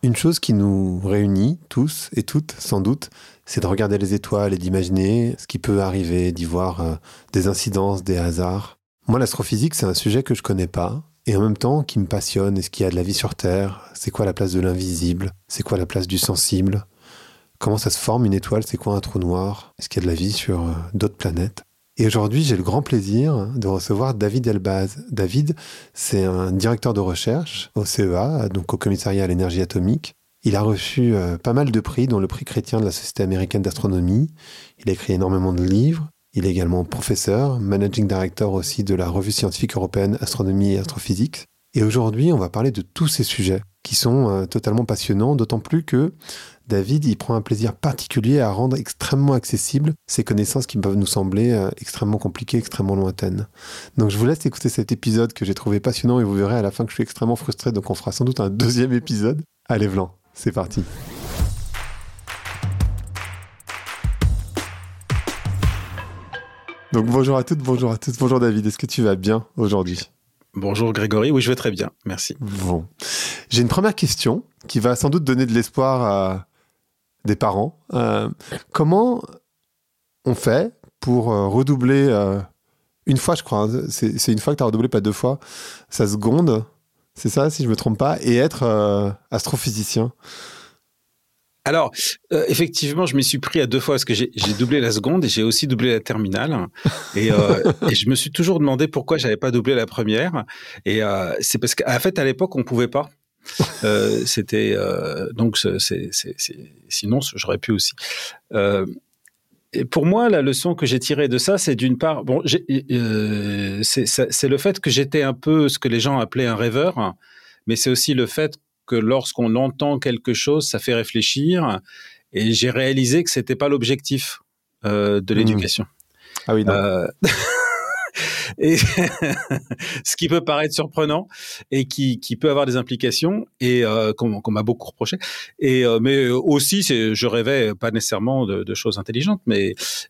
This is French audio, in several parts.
Une chose qui nous réunit tous et toutes, sans doute, c'est de regarder les étoiles et d'imaginer ce qui peut arriver, d'y voir des incidences, des hasards. Moi, l'astrophysique, c'est un sujet que je connais pas, et en même temps qui me passionne. Est-ce qu'il y a de la vie sur Terre? C'est quoi la place de l'invisible? C'est quoi la place du sensible? Comment ça se forme une étoile? C'est quoi un trou noir? Est-ce qu'il y a de la vie sur d'autres planètes? Et aujourd'hui, j'ai le grand plaisir de recevoir David Elbaz. David, c'est un directeur de recherche au CEA, donc au Commissariat à l'énergie atomique. Il a reçu pas mal de prix, dont le prix chrétien de la Société américaine d'astronomie. Il a écrit énormément de livres. Il est également professeur, managing director aussi de la revue scientifique européenne Astronomie et Astrophysique. Et aujourd'hui, on va parler de tous ces sujets qui sont totalement passionnants, d'autant plus que David, il prend un plaisir particulier à rendre extrêmement accessibles ces connaissances qui peuvent nous sembler extrêmement compliquées, extrêmement lointaines. Donc je vous laisse écouter cet épisode que j'ai trouvé passionnant et vous verrez à la fin que je suis extrêmement frustré, donc on fera sans doute un deuxième épisode. Allez, Vlan, c'est parti. Donc bonjour à toutes, bonjour à tous, bonjour David, est-ce que tu vas bien aujourd'hui ? Bonjour Grégory, oui je vais très bien, merci. Bon, j'ai une première question qui va sans doute donner de l'espoir à des parents. Comment on fait pour redoubler une fois, je crois, hein, c'est une fois que tu as redoublé, pas deux fois, sa seconde, c'est ça si je me trompe pas, et être astrophysicien? Alors, effectivement, je m'y suis pris à deux fois parce que j'ai doublé la seconde et j'ai aussi doublé la terminale. Et je me suis toujours demandé pourquoi j'avais pas doublé la première. Et c'est parce qu'en fait, à l'époque, on pouvait pas. Donc, sinon, j'aurais pu aussi. Et pour moi, la leçon que j'ai tirée de ça, c'est d'une part, c'est le fait que j'étais un peu ce que les gens appelaient un rêveur, mais c'est aussi le fait que lorsqu'on entend quelque chose, ça fait réfléchir. Et j'ai réalisé que c'était pas l'objectif de l'éducation. Ah oui, non. Et ce qui peut paraître surprenant et qui peut avoir des implications et qu'on m'a beaucoup reproché. Mais aussi, je rêvais pas nécessairement de choses intelligentes, mais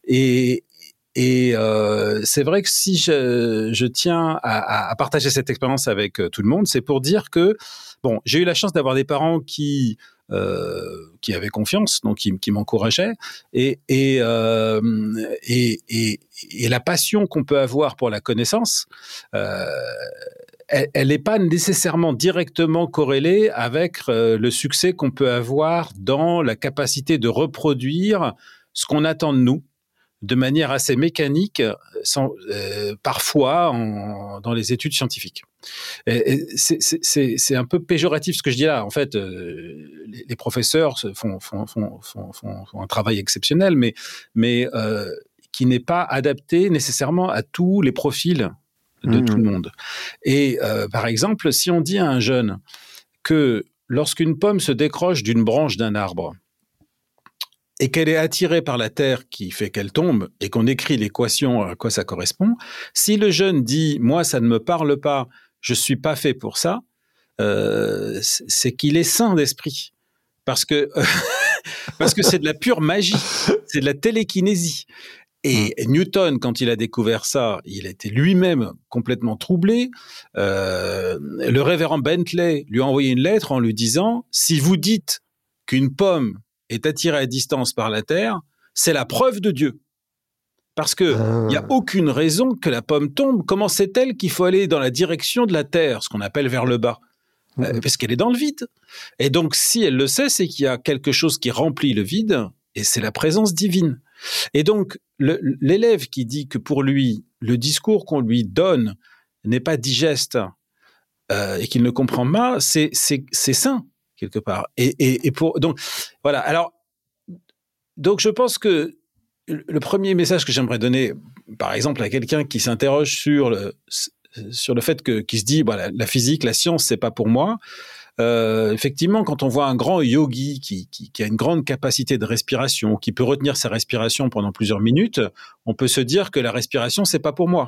c'est vrai que si je tiens à partager cette expérience avec tout le monde, c'est pour dire que bon, j'ai eu la chance d'avoir des parents qui avaient confiance, donc qui m'encourageaient, et la passion qu'on peut avoir pour la connaissance, elle n'est pas nécessairement directement corrélée avec le succès qu'on peut avoir dans la capacité de reproduire ce qu'on attend de nous, de manière assez mécanique, parfois dans les études scientifiques. C'est un peu péjoratif ce que je dis là. En fait, les professeurs font un travail exceptionnel, mais qui n'est pas adapté nécessairement à tous les profils de tout le monde. Et par exemple, si on dit à un jeune que lorsqu'une pomme se décroche d'une branche d'un arbre, et qu'elle est attirée par la terre qui fait qu'elle tombe, et qu'on écrit l'équation à quoi ça correspond, si le jeune dit « moi, ça ne me parle pas, je ne suis pas fait pour ça », c'est qu'il est sain d'esprit. Parce que c'est de la pure magie, c'est de la télékinésie. Et Newton, quand il a découvert ça, il était lui-même complètement troublé. Le révérend Bentley lui a envoyé une lettre en lui disant « si vous dites qu'une pomme est attirée à distance par la Terre, c'est la preuve de Dieu. Parce que il n'y a aucune raison que la pomme tombe. Comment sait-elle qu'il faut aller dans la direction de la Terre, ce qu'on appelle vers le bas? Parce qu'elle est dans le vide. Et donc, si elle le sait, c'est qu'il y a quelque chose qui remplit le vide, et c'est la présence divine. Et donc, l'élève qui dit que pour lui, le discours qu'on lui donne n'est pas digeste et qu'il ne comprend pas, c'est sain, quelque part. Donc, voilà. Alors, donc, je pense que le premier message que j'aimerais donner, par exemple, à quelqu'un qui s'interroge sur le fait qui se dit, voilà, la physique, la science, c'est pas pour moi. Effectivement, quand on voit un grand yogi qui a une grande capacité de respiration, qui peut retenir sa respiration pendant plusieurs minutes, on peut se dire que la respiration, c'est pas pour moi.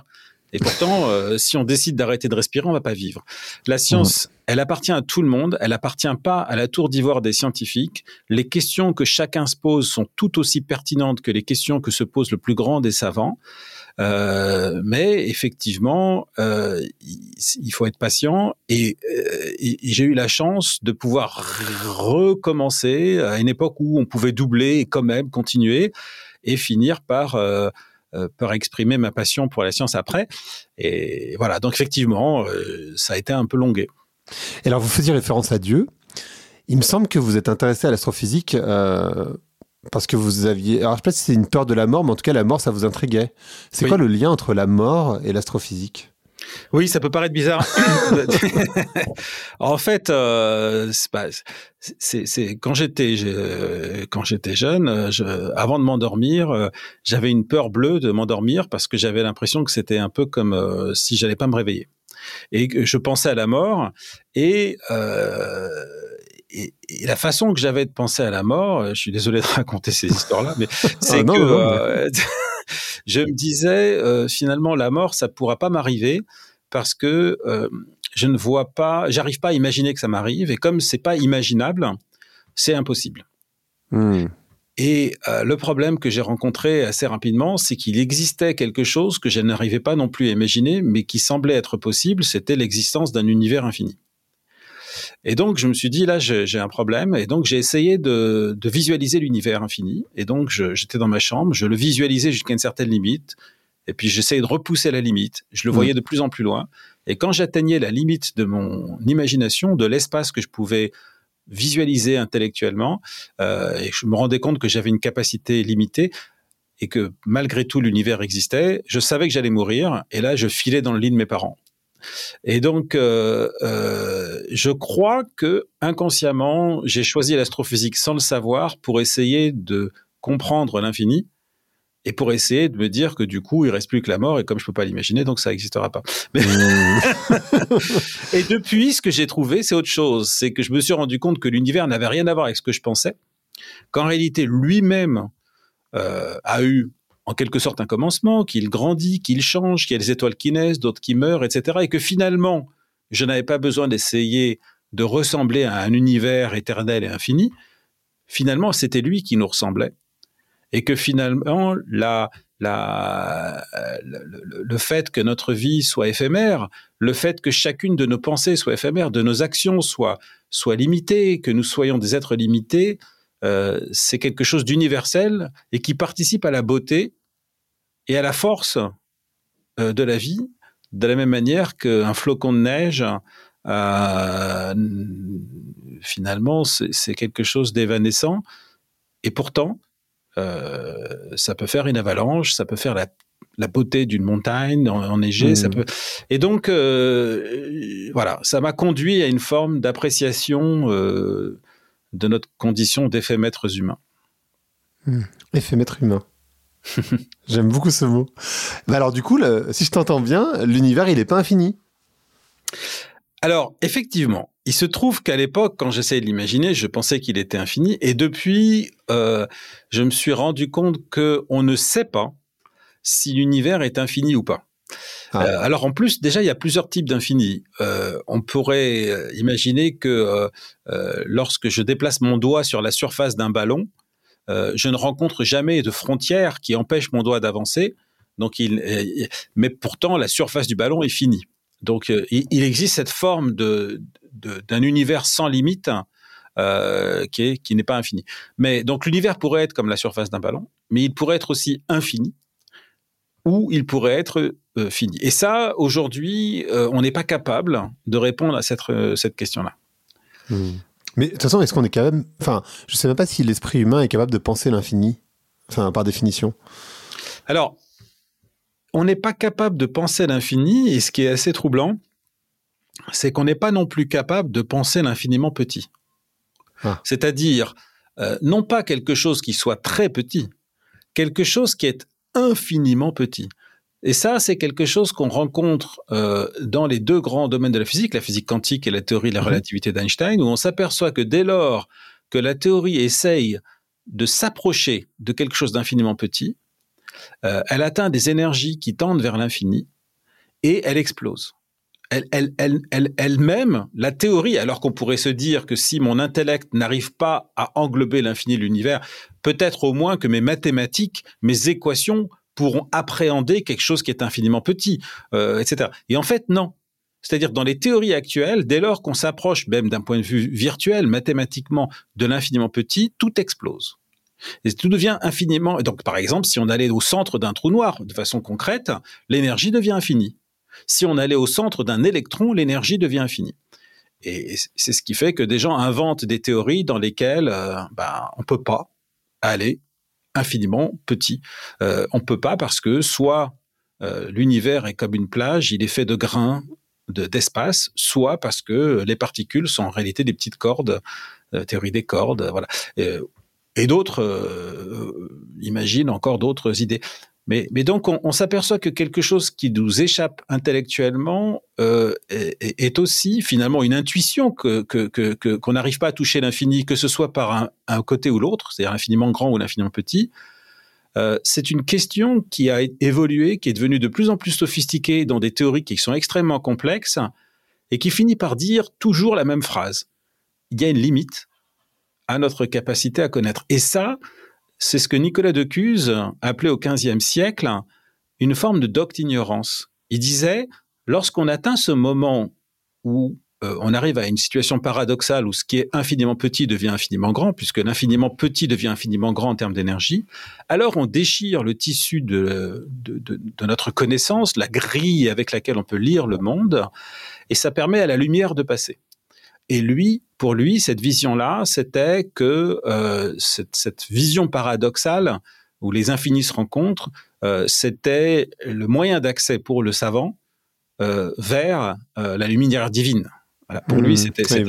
Et pourtant, si on décide d'arrêter de respirer, on va pas vivre. La science, elle appartient à tout le monde. Elle appartient pas à la tour d'ivoire des scientifiques. Les questions que chacun se pose sont tout aussi pertinentes que les questions que se pose le plus grand des savants. Mais effectivement, il faut être patient. Et j'ai eu la chance de pouvoir recommencer à une époque où on pouvait doubler et quand même continuer et finir par exprimer ma passion pour la science après. Et voilà, donc effectivement, ça a été un peu longué. Et alors, vous faisiez référence à Dieu. Il me semble que vous êtes intéressé à l'astrophysique parce que vous aviez... Alors, je ne sais pas si c'est une peur de la mort, mais en tout cas, la mort, ça vous intriguait. C'est quoi le lien entre la mort et l'astrophysique ? Oui, ça peut paraître bizarre. En fait, c'est quand j'étais jeune, avant de m'endormir, j'avais une peur bleue de m'endormir parce que j'avais l'impression que c'était un peu comme si j'allais pas me réveiller. Et que je pensais à la mort et la façon que j'avais de penser à la mort, je suis désolé de raconter ces histoires-là, mais c'est je me disais finalement la mort, ça pourra pas m'arriver parce que je ne vois pas, j'arrive pas à imaginer que ça m'arrive et comme c'est pas imaginable, c'est impossible. Et le problème que j'ai rencontré assez rapidement, c'est qu'il existait quelque chose que je n'arrivais pas non plus à imaginer, mais qui semblait être possible, c'était l'existence d'un univers infini. Et donc, je me suis dit, là, j'ai un problème. Et donc, j'ai essayé de visualiser l'univers infini. Et donc, j'étais dans ma chambre, je le visualisais jusqu'à une certaine limite. Et puis, j'essayais de repousser la limite. Je le voyais de plus en plus loin. Et quand j'atteignais la limite de mon imagination, de l'espace que je pouvais visualiser intellectuellement, et je me rendais compte que j'avais une capacité limitée et que malgré tout, l'univers existait, je savais que j'allais mourir. Et là, je filais dans le lit de mes parents. Et donc, je crois que inconsciemment, j'ai choisi l'astrophysique sans le savoir pour essayer de comprendre l'infini et pour essayer de me dire que du coup, il reste plus que la mort et comme je peux pas l'imaginer, donc ça n'existera pas. Mais et depuis, ce que j'ai trouvé, c'est autre chose. C'est que je me suis rendu compte que l'univers n'avait rien à voir avec ce que je pensais, qu'en réalité, lui-même a eu en quelque sorte un commencement, qu'il grandit, qu'il change, qu'il y a des étoiles qui naissent, d'autres qui meurent, etc. Et que finalement, je n'avais pas besoin d'essayer de ressembler à un univers éternel et infini. Finalement, c'était lui qui nous ressemblait. Et que finalement, le fait que notre vie soit éphémère, le fait que chacune de nos pensées soit éphémère, de nos actions soit limitée, que nous soyons des êtres limités, c'est quelque chose d'universel et qui participe à la beauté et à la force de la vie, de la même manière qu'un flocon de neige, finalement, c'est quelque chose d'évanescent. Et pourtant, ça peut faire une avalanche, ça peut faire la beauté d'une montagne enneigée. Ça peut... Et donc, voilà, ça m'a conduit à une forme d'appréciation de notre condition d'éphémètres humains. Éphémètre humain. J'aime beaucoup ce mot. Alors du coup, si je t'entends bien, l'univers, il n'est pas infini. Alors, effectivement, il se trouve qu'à l'époque, quand j'essayais de l'imaginer, je pensais qu'il était infini. Et depuis, je me suis rendu compte qu'on ne sait pas si l'univers est infini ou pas. Alors en plus, déjà, il y a plusieurs types d'infini. On pourrait imaginer que lorsque je déplace mon doigt sur la surface d'un ballon, je ne rencontre jamais de frontière qui empêche mon doigt d'avancer. Donc, mais pourtant, la surface du ballon est finie. Donc, il existe cette forme d'un univers sans limite qui n'est pas infini. Mais donc, l'univers pourrait être comme la surface d'un ballon, mais il pourrait être aussi infini ou il pourrait être fini. Et ça, aujourd'hui, on n'est pas capable de répondre à cette question-là. Mais de toute façon, est-ce qu'on est capable... Enfin, je ne sais même pas si l'esprit humain est capable de penser l'infini, enfin, par définition. Alors, on n'est pas capable de penser l'infini, et ce qui est assez troublant, c'est qu'on n'est pas non plus capable de penser l'infiniment petit. C'est-à-dire, non pas quelque chose qui soit très petit, quelque chose qui est infiniment petit. Et ça, c'est quelque chose qu'on rencontre dans les deux grands domaines de la physique quantique et la théorie de la relativité d'Einstein, où on s'aperçoit que dès lors que la théorie essaye de s'approcher de quelque chose d'infiniment petit, elle atteint des énergies qui tendent vers l'infini. et elle explose. Elle-même, la théorie, alors qu'on pourrait se dire que si mon intellect n'arrive pas à englober l'infini de l'univers, peut-être au moins que mes mathématiques, mes équations pourront appréhender quelque chose qui est infiniment petit, etc. Et en fait, non. C'est-à-dire, dans les théories actuelles, dès lors qu'on s'approche, même d'un point de vue virtuel, mathématiquement, de l'infiniment petit, tout explose. Et tout devient infiniment... Donc, par exemple, si on allait au centre d'un trou noir, de façon concrète, l'énergie devient infinie. Si on allait au centre d'un électron, l'énergie devient infinie. Et c'est ce qui fait que des gens inventent des théories dans lesquelles on ne peut pas aller infiniment petit. On ne peut pas parce que soit l'univers est comme une plage, il est fait de grains d'espace, soit parce que les particules sont en réalité des petites cordes, théorie des cordes, voilà. Et d'autres imaginent encore d'autres idées. Mais donc, on s'aperçoit que quelque chose qui nous échappe intellectuellement est aussi finalement une intuition qu'on n'arrive pas à toucher l'infini, que ce soit par un côté ou l'autre, c'est-à-dire l'infiniment grand ou l'infiniment petit. C'est une question qui a évolué, qui est devenue de plus en plus sophistiquée dans des théories qui sont extrêmement complexes et qui finit par dire toujours la même phrase. Il y a une limite à notre capacité à connaître. Et ça, c'est ce que Nicolas de Cuse appelait au XVe siècle une forme de dogme d'ignorance. Il disait, lorsqu'on atteint ce moment où on arrive à une situation paradoxale où ce qui est infiniment petit devient infiniment grand, puisque l'infiniment petit devient infiniment grand en termes d'énergie, alors on déchire le tissu de notre connaissance, la grille avec laquelle on peut lire le monde, et ça permet à la lumière de passer. Et pour lui, cette vision-là, c'était que cette vision paradoxale où les infinis se rencontrent, c'était le moyen d'accès pour le savant vers la lumière divine. Voilà, pour lui, c'était ça.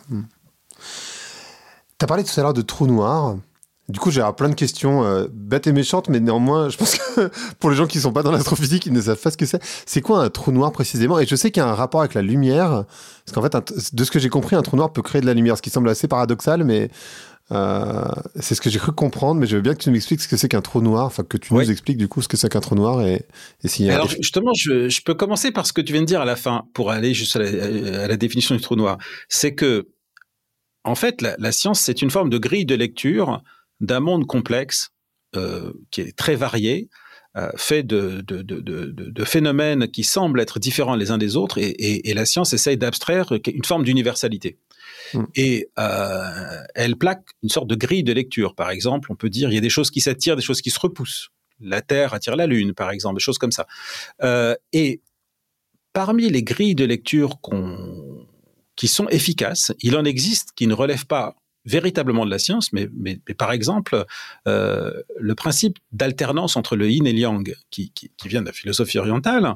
T'as parlé tout à l'heure de trous noirs. Du coup, j'ai plein de questions bêtes et méchantes, mais néanmoins, je pense que pour les gens qui ne sont pas dans l'astrophysique, ils ne savent pas ce que c'est. C'est quoi un trou noir précisément ? Et je sais qu'il y a un rapport avec la lumière, parce qu'en fait, de ce que j'ai compris, un trou noir peut créer de la lumière, ce qui semble assez paradoxal, mais c'est ce que j'ai cru comprendre. Mais je veux bien que tu m'expliques ce que c'est qu'un trou noir, enfin que tu nous expliques du coup ce que c'est qu'un trou noir et s'il y a... Alors justement, je peux commencer par ce que tu viens de dire à la fin, pour aller juste à la définition du trou noir. C'est que, en fait, la science, c'est une forme de grille de lecture d'un monde complexe qui est très varié, fait de phénomènes qui semblent être différents les uns des autres, et la science essaye d'abstraire une forme d'universalité. Et elle plaque une sorte de grille de lecture. Par exemple, on peut dire il y a des choses qui s'attirent, des choses qui se repoussent. La Terre attire la Lune, par exemple, des choses comme ça. Et parmi les grilles de lecture qui sont efficaces, il en existe qui ne relèvent pas véritablement de la science, mais par exemple, le principe d'alternance entre le yin et le yang, qui vient de la philosophie orientale,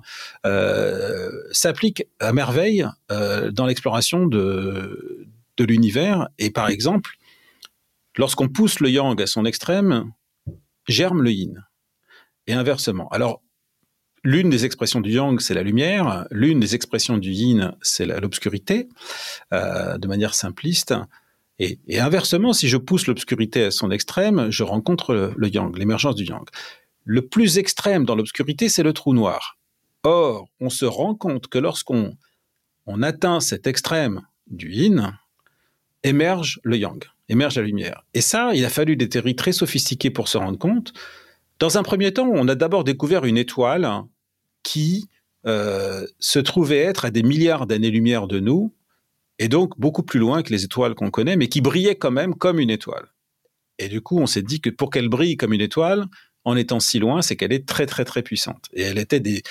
s'applique à merveille dans l'exploration de l'univers. Et par exemple, lorsqu'on pousse le yang à son extrême, germe le yin. Et inversement. Alors, l'une des expressions du yang, c'est la lumière. L'une des expressions du yin, c'est l'obscurité, de manière simpliste. Et inversement, si je pousse l'obscurité à son extrême, je rencontre le yang, l'émergence du yang. Le plus extrême dans l'obscurité, c'est le trou noir. Or, on se rend compte que lorsqu'on atteint cet extrême du yin, émerge le yang, émerge la lumière. Et ça, il a fallu des théories très sophistiquées pour se rendre compte. Dans un premier temps, on a d'abord découvert une étoile qui se trouvait être à des milliards d'années-lumière de nous, et donc beaucoup plus loin que les étoiles qu'on connaît, mais qui brillait quand même comme une étoile. Et du coup, on s'est dit que pour qu'elle brille comme une étoile, en étant si loin, c'est qu'elle est très, très, très puissante. Et elle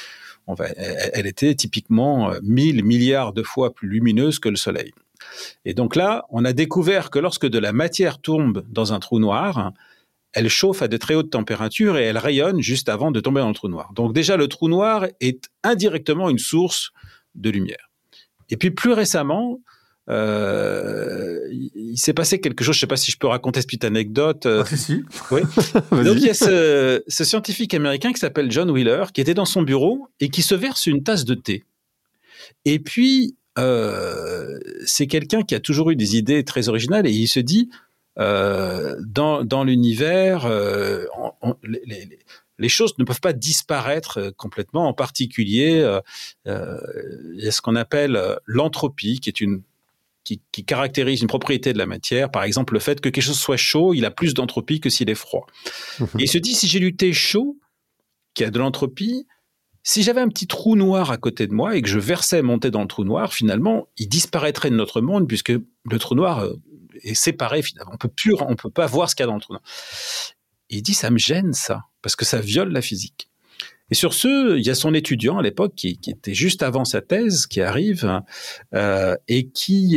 était typiquement 1000 milliards de fois plus lumineuse que le Soleil. Et donc là, on a découvert que lorsque de la matière tombe dans un trou noir, elle chauffe à de très hautes températures et elle rayonne juste avant de tomber dans le trou noir. Donc déjà, le trou noir est indirectement une source de lumière. Et puis plus récemment, il s'est passé quelque chose, je ne sais pas si je peux raconter cette petite anecdote. Si. Oui. Donc il y a ce scientifique américain qui s'appelle John Wheeler, qui était dans son bureau et qui se verse une tasse de thé. Et puis, c'est quelqu'un qui a toujours eu des idées très originales et il se dit, dans l'univers, les choses ne peuvent pas disparaître complètement. En particulier, il y a ce qu'on appelle l'entropie, qui caractérise une propriété de la matière. Par exemple, le fait que quelque chose soit chaud, il a plus d'entropie que s'il est froid. Et il se dit, si j'ai du thé chaud, qui a de l'entropie, si j'avais un petit trou noir à côté de moi et que je versais mon thé dans le trou noir, finalement, il disparaîtrait de notre monde puisque le trou noir est séparé finalement. On peut pas voir ce qu'il y a dans le trou noir. Et il dit, ça me gêne ça, parce que ça viole la physique. Et sur ce, il y a son étudiant à l'époque qui était juste avant sa thèse, qui arrive et qui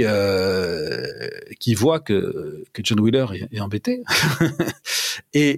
voit que John Wheeler est embêté et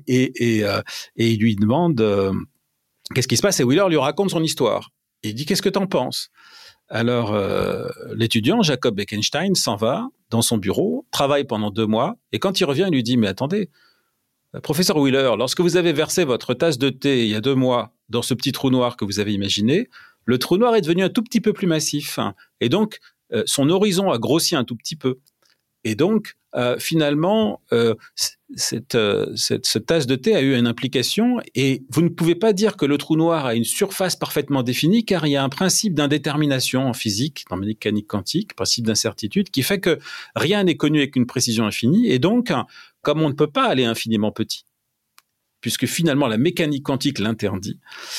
il lui demande qu'est-ce qui se passe, et Wheeler lui raconte son histoire. Et il dit, qu'est-ce que t'en penses? Alors, l'étudiant, Jacob Bekenstein, s'en va dans son bureau, travaille pendant 2 mois, et quand il revient, il lui dit, mais attendez, professeur Wheeler, lorsque vous avez versé votre tasse de thé il y a 2 mois dans ce petit trou noir que vous avez imaginé, le trou noir est devenu un tout petit peu plus massif. Et donc, son horizon a grossi un tout petit peu. Et donc, finalement, cette tasse de thé a eu une implication, et vous ne pouvez pas dire que le trou noir a une surface parfaitement définie, car il y a un principe d'indétermination en physique, dans la mécanique quantique, principe d'incertitude, qui fait que rien n'est connu avec une précision infinie, et donc, comme on ne peut pas aller infiniment petit, puisque finalement la mécanique quantique l'interdit,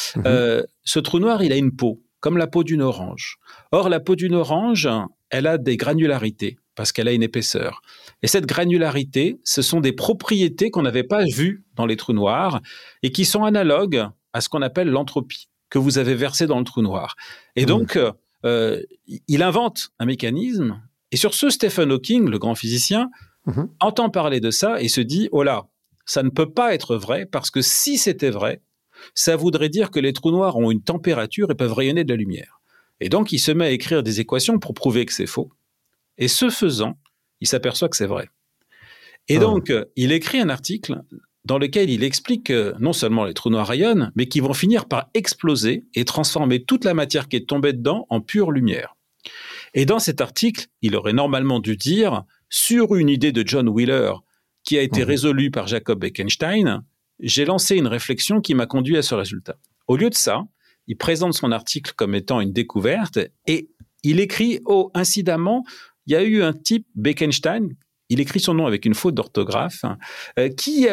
ce trou noir, il a une peau, comme la peau d'une orange. Or, la peau d'une orange, elle a des granularités, parce qu'elle a une épaisseur. Et cette granularité, ce sont des propriétés qu'on n'avait pas vues dans les trous noirs et qui sont analogues à ce qu'on appelle l'entropie, que vous avez versé dans le trou noir. Et donc, il invente un mécanisme, et sur ce, Stephen Hawking, le grand physicien, entend parler de ça et se dit, oh là, ça ne peut pas être vrai, parce que si c'était vrai, ça voudrait dire que les trous noirs ont une température et peuvent rayonner de la lumière. Et donc, il se met à écrire des équations pour prouver que c'est faux. Et ce faisant, il s'aperçoit que c'est vrai. Et donc, il écrit un article dans lequel il explique que non seulement les trous noirs rayonnent, mais qu'ils vont finir par exploser et transformer toute la matière qui est tombée dedans en pure lumière. Et dans cet article, il aurait normalement dû dire, sur une idée de John Wheeler qui a été résolue par Jacob Bekenstein, j'ai lancé une réflexion qui m'a conduit à ce résultat. Au lieu de ça, il présente son article comme étant une découverte et il écrit, incidemment, il y a eu un type, Bekenstein, il écrit son nom avec une faute d'orthographe, qui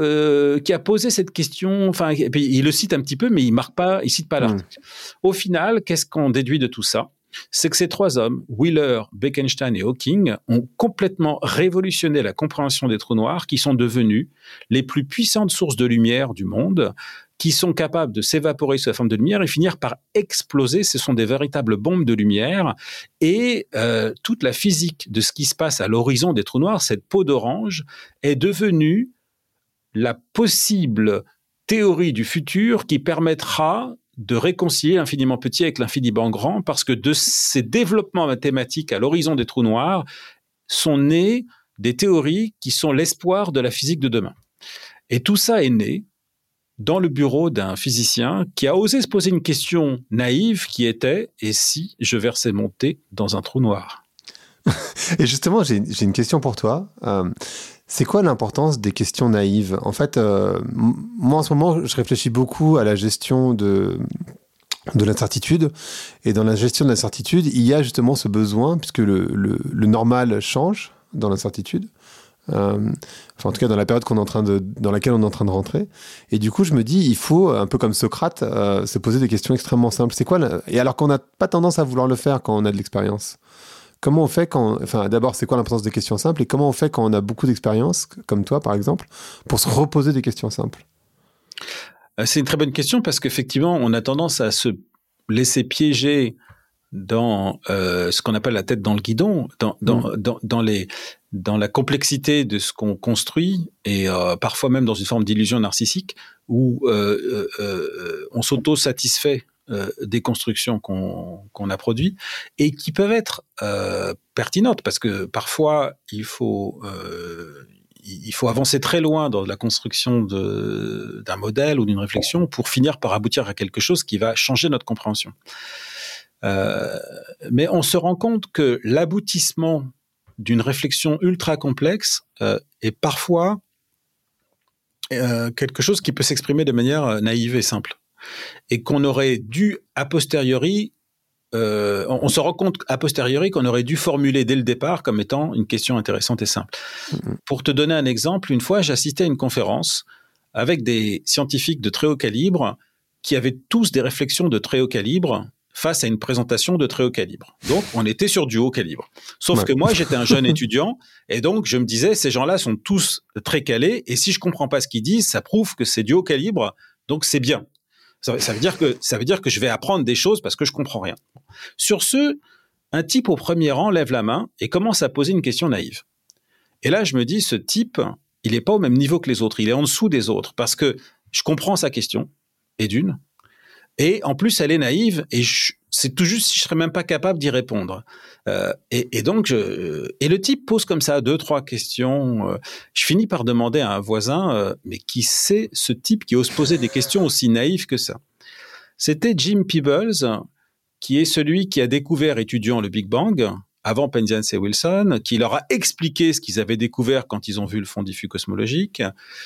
a posé cette question, enfin, et puis il le cite un petit peu, mais il cite pas l'article. Au final, qu'est-ce qu'on déduit de tout ça? C'est que ces 3 hommes, Wheeler, Bekenstein et Hawking, ont complètement révolutionné la compréhension des trous noirs, qui sont devenus les plus puissantes sources de lumière du monde, qui sont capables de s'évaporer sous la forme de lumière et finir par exploser. Ce sont des véritables bombes de lumière. Et toute la physique de ce qui se passe à l'horizon des trous noirs, cette peau d'orange, est devenue la possible théorie du futur qui permettra de réconcilier l'infiniment petit avec l'infiniment grand, parce que de ces développements mathématiques à l'horizon des trous noirs sont nées des théories qui sont l'espoir de la physique de demain. Et tout ça est né dans le bureau d'un physicien qui a osé se poser une question naïve qui était « Et si je versais mon thé dans un trou noir ?» Et justement, j'ai une question pour toi. C'est quoi l'importance des questions naïves? En fait, moi en ce moment, je réfléchis beaucoup à la gestion de l'incertitude. Et dans la gestion de l'incertitude, il y a justement ce besoin, puisque le normal change dans l'incertitude. Enfin, en tout cas, dans la période dans laquelle on est en train de rentrer. Et du coup, je me dis, il faut, un peu comme Socrate, se poser des questions extrêmement simples. C'est quoi Et alors qu'on n'a pas tendance à vouloir le faire quand on a de l'expérience. Comment on fait d'abord, c'est quoi l'importance des questions simples, et comment on fait quand on a beaucoup d'expérience, comme toi, par exemple, pour se reposer des questions simples? C'est une très bonne question, parce qu'effectivement, on a tendance à se laisser piéger dans ce qu'on appelle la tête dans le guidon, dans la complexité de ce qu'on construit, et parfois même dans une forme d'illusion narcissique où on s'auto-satisfait des constructions qu'on a produites et qui peuvent être pertinentes, parce que parfois il faut avancer très loin dans la construction d'un modèle ou d'une réflexion pour finir par aboutir à quelque chose qui va changer notre compréhension. Mais on se rend compte que l'aboutissement d'une réflexion ultra complexe est parfois quelque chose qui peut s'exprimer de manière naïve et simple. Et qu'on aurait dû, a posteriori, on se rend compte a posteriori qu'on aurait dû formuler dès le départ comme étant une question intéressante et simple. Pour te donner un exemple, une fois, j'assistais à une conférence avec des scientifiques de très haut calibre qui avaient tous des réflexions de très haut calibre face à une présentation de très haut calibre. Donc, on était sur du haut calibre. Sauf que moi, j'étais un jeune étudiant et donc je me disais, ces gens-là sont tous très calés et si je comprends pas ce qu'ils disent, ça prouve que c'est du haut calibre, donc c'est bien. Ça veut dire que je vais apprendre des choses parce que je comprends rien. Sur ce, un type au premier rang lève la main et commence à poser une question naïve. Et là, je me dis, ce type, il n'est pas au même niveau que les autres, il est en dessous des autres parce que je comprends sa question, et d'une, et en plus, elle est naïve et c'est tout juste si je serais même pas capable d'y répondre. Et donc, et le type pose comme ça 2-3 questions. Je finis par demander à un voisin, mais qui c'est ce type qui ose poser des questions aussi naïves que ça? C'était Jim Peebles, qui est celui qui a découvert, étudiant le Big Bang, avant Penzias et Wilson, qui leur a expliqué ce qu'ils avaient découvert quand ils ont vu le fond diffus cosmologique,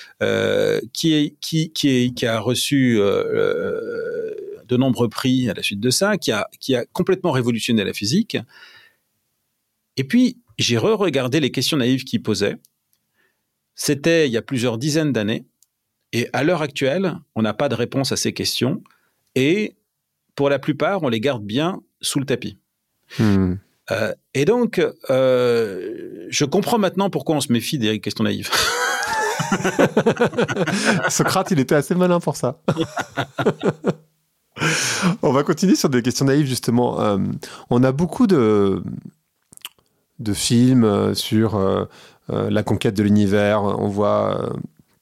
qui a reçu de nombreux prix à la suite de ça, qui a complètement révolutionné la physique. Et puis, j'ai re-regardé les questions naïves qu'il posait. C'était il y a plusieurs dizaines d'années. Et à l'heure actuelle, on n'a pas de réponse à ces questions. Et pour la plupart, on les garde bien sous le tapis. Et donc, je comprends maintenant pourquoi on se méfie des questions naïves. Socrate, il était assez malin pour ça. On va continuer sur des questions naïves, justement. On a beaucoup de films sur la conquête de l'univers. On voit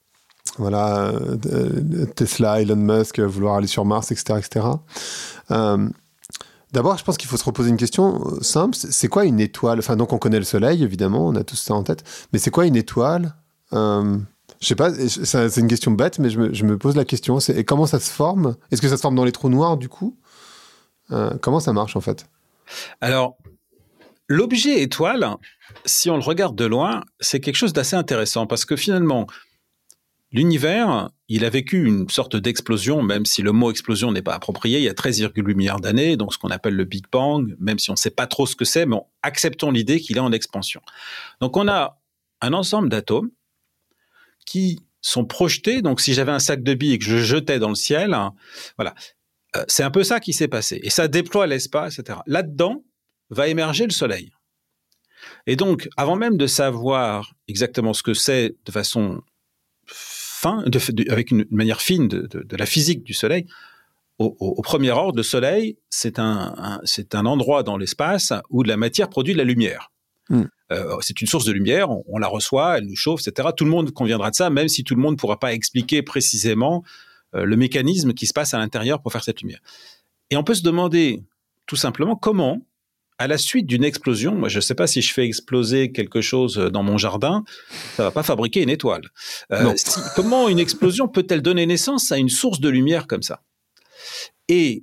Tesla, Elon Musk vouloir aller sur Mars, etc. etc. D'abord, je pense qu'il faut se reposer une question simple. C'est quoi une étoile? Enfin, donc on connaît le Soleil, évidemment, on a tous ça en tête. Mais c'est quoi une étoile? Je sais pas, c'est une question bête, mais je me pose la question. Et comment ça se forme? Est-ce que ça se forme dans les trous noirs, du coup? Comment ça marche, en fait? Alors, l'objet étoile, si on le regarde de loin, c'est quelque chose d'assez intéressant parce que finalement, l'univers, il a vécu une sorte d'explosion, même si le mot explosion n'est pas approprié, il y a 13,8 milliards d'années, donc ce qu'on appelle le Big Bang, même si on ne sait pas trop ce que c'est, mais acceptons l'idée qu'il est en expansion. Donc on a un ensemble d'atomes qui sont projetés, donc si j'avais un sac de billes et que je jetais dans le ciel, voilà, c'est un peu ça qui s'est passé. Et ça déploie l'espace, etc. Là-dedans va émerger le Soleil. Et donc, avant même de savoir exactement ce que c'est de façon avec une manière fine de la physique du Soleil, au premier ordre, le Soleil, c'est un endroit dans l'espace où la matière produit de la lumière. C'est une source de lumière, on la reçoit, elle nous chauffe, etc. Tout le monde conviendra de ça, même si tout le monde ne pourra pas expliquer précisément le mécanisme qui se passe à l'intérieur pour faire cette lumière. Et on peut se demander tout simplement comment, à la suite d'une explosion, moi je ne sais pas si je fais exploser quelque chose dans mon jardin, ça ne va pas fabriquer une étoile. Comment une explosion peut-elle donner naissance à une source de lumière comme ça? Et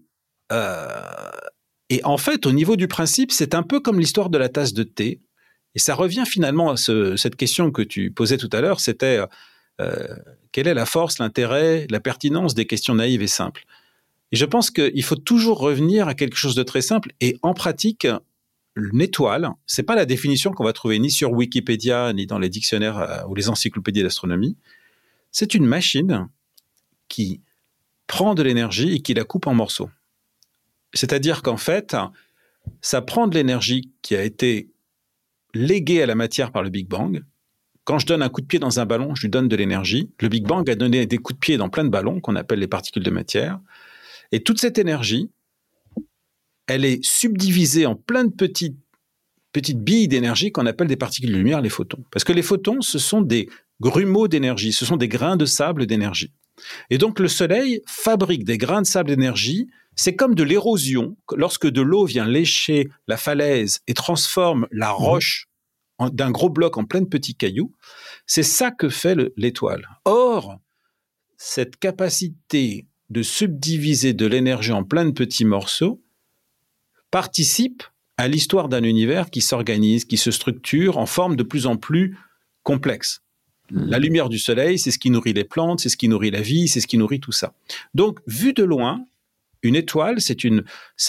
en fait, au niveau du principe, c'est un peu comme l'histoire de la tasse de thé. Et ça revient finalement à cette question que tu posais tout à l'heure, c'était quelle est la force, l'intérêt, la pertinence des questions naïves et simples? Et je pense qu'il faut toujours revenir à quelque chose de très simple. Et en pratique, une étoile, c'est pas la définition qu'on va trouver ni sur Wikipédia, ni dans les dictionnaires ou les encyclopédies d'astronomie. C'est une machine qui prend de l'énergie et qui la coupe en morceaux. C'est-à-dire qu'en fait, ça prend de l'énergie qui a été léguée à la matière par le Big Bang. Quand je donne un coup de pied dans un ballon, je lui donne de l'énergie. Le Big Bang a donné des coups de pied dans plein de ballons qu'on appelle les particules de matière. Et toute cette énergie, elle est subdivisée en plein de petites billes d'énergie qu'on appelle des particules de lumière, les photons. Parce que les photons, ce sont des grumeaux d'énergie, ce sont des grains de sable d'énergie. Et donc le Soleil fabrique des grains de sable d'énergie. C'est comme de l'érosion. Lorsque de l'eau vient lécher la falaise et transforme la roche d'un gros bloc en plein de petits cailloux, c'est ça que fait l'étoile. Or, cette capacité de subdiviser de l'énergie en plein de petits morceaux participe à l'histoire d'un univers qui s'organise, qui se structure en forme de plus en plus complexe. La lumière du soleil, c'est ce qui nourrit les plantes, c'est ce qui nourrit la vie, c'est ce qui nourrit tout ça. Donc, vu de loin, une étoile, c'est une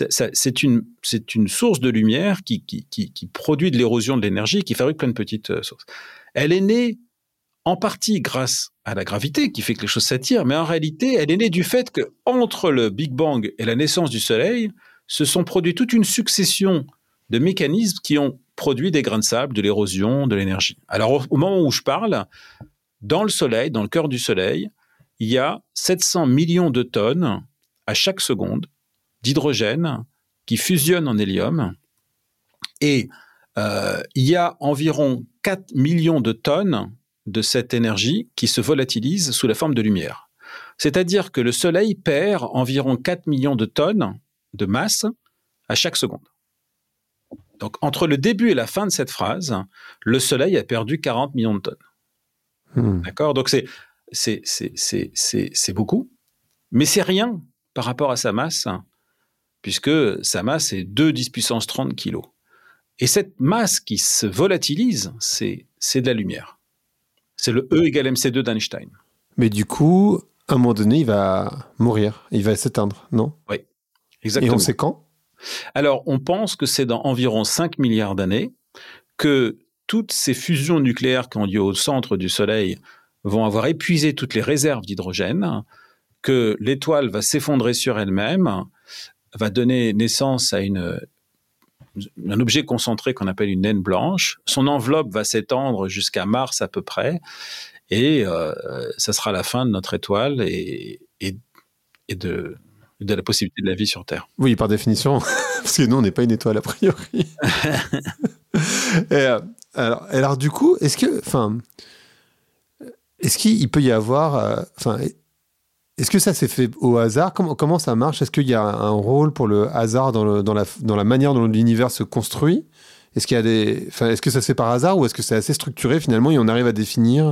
source de lumière qui produit de l'érosion de l'énergie, qui fabrique plein de petites sources. Elle est née en partie grâce à la gravité qui fait que les choses s'attirent, mais en réalité, elle est née du fait que entre le Big Bang et la naissance du Soleil, se sont produits toute une succession de mécanismes qui ont produit des grains de sable, de l'érosion, de l'énergie. Alors, au moment où je parle, dans le Soleil, dans le cœur du Soleil, il y a 700 millions de tonnes à chaque seconde d'hydrogène qui fusionne en hélium. Et il y a environ 4 millions de tonnes de cette énergie qui se volatilise sous la forme de lumière. C'est-à-dire que le Soleil perd environ 4 millions de tonnes de masse à chaque seconde. Donc, entre le début et la fin de cette phrase, le Soleil a perdu 40 millions de tonnes. D'accord ? Donc, c'est beaucoup, mais c'est rien par rapport à sa masse, puisque sa masse est 2 10 puissance 30 kilos. Et cette masse qui se volatilise, c'est de la lumière. C'est le E égale MC2 d'Einstein. Mais du coup, à un moment donné, il va mourir, il va s'éteindre, non ? Oui, exactement. Et on sait quand ? Alors, on pense que c'est dans environ 5 milliards d'années que toutes ces fusions nucléaires qui ont lieu au centre du Soleil vont avoir épuisé toutes les réserves d'hydrogène, que l'étoile va s'effondrer sur elle-même, va donner naissance à un objet concentré qu'on appelle une naine blanche. Son enveloppe va s'étendre jusqu'à Mars à peu près, et ça sera la fin de notre étoile et de la possibilité de la vie sur Terre. Oui, par définition, parce que nous, on n'est pas une étoile a priori. Alors, du coup, est-ce qu'il peut y avoir... est-ce que ça s'est fait au hasard ? Comment ça marche ? Est-ce qu'il y a un rôle pour le hasard dans la manière dont l'univers se construit ? Est-ce que ça se fait par hasard ou est-ce que c'est assez structuré finalement et on arrive à définir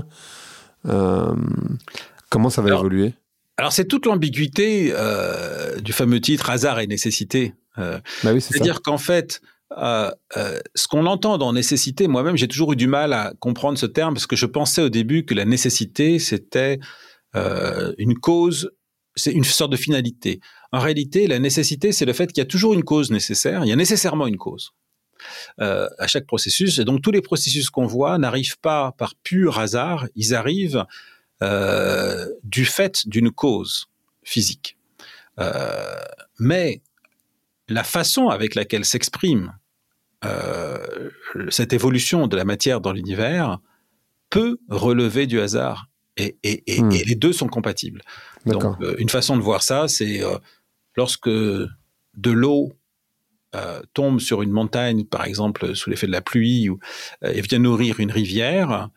comment ça va évoluer ? Alors, c'est toute l'ambiguïté du fameux titre « Hasard et nécessité ». C'est-à-dire qu'en fait, ce qu'on entend dans nécessité, moi-même, j'ai toujours eu du mal à comprendre ce terme parce que je pensais au début que la nécessité, c'était une cause, c'est une sorte de finalité. En réalité, la nécessité, c'est le fait qu'il y a toujours une cause nécessaire, il y a nécessairement une cause à chaque processus. Et donc, tous les processus qu'on voit n'arrivent pas par pur hasard, ils arrivent du fait d'une cause physique. Mais la façon avec laquelle s'exprime cette évolution de la matière dans l'univers peut relever du hasard. Et les deux sont compatibles. D'accord. Donc, une façon de voir ça, c'est lorsque de l'eau tombe sur une montagne, par exemple, sous l'effet de la pluie, et vient nourrir une rivière,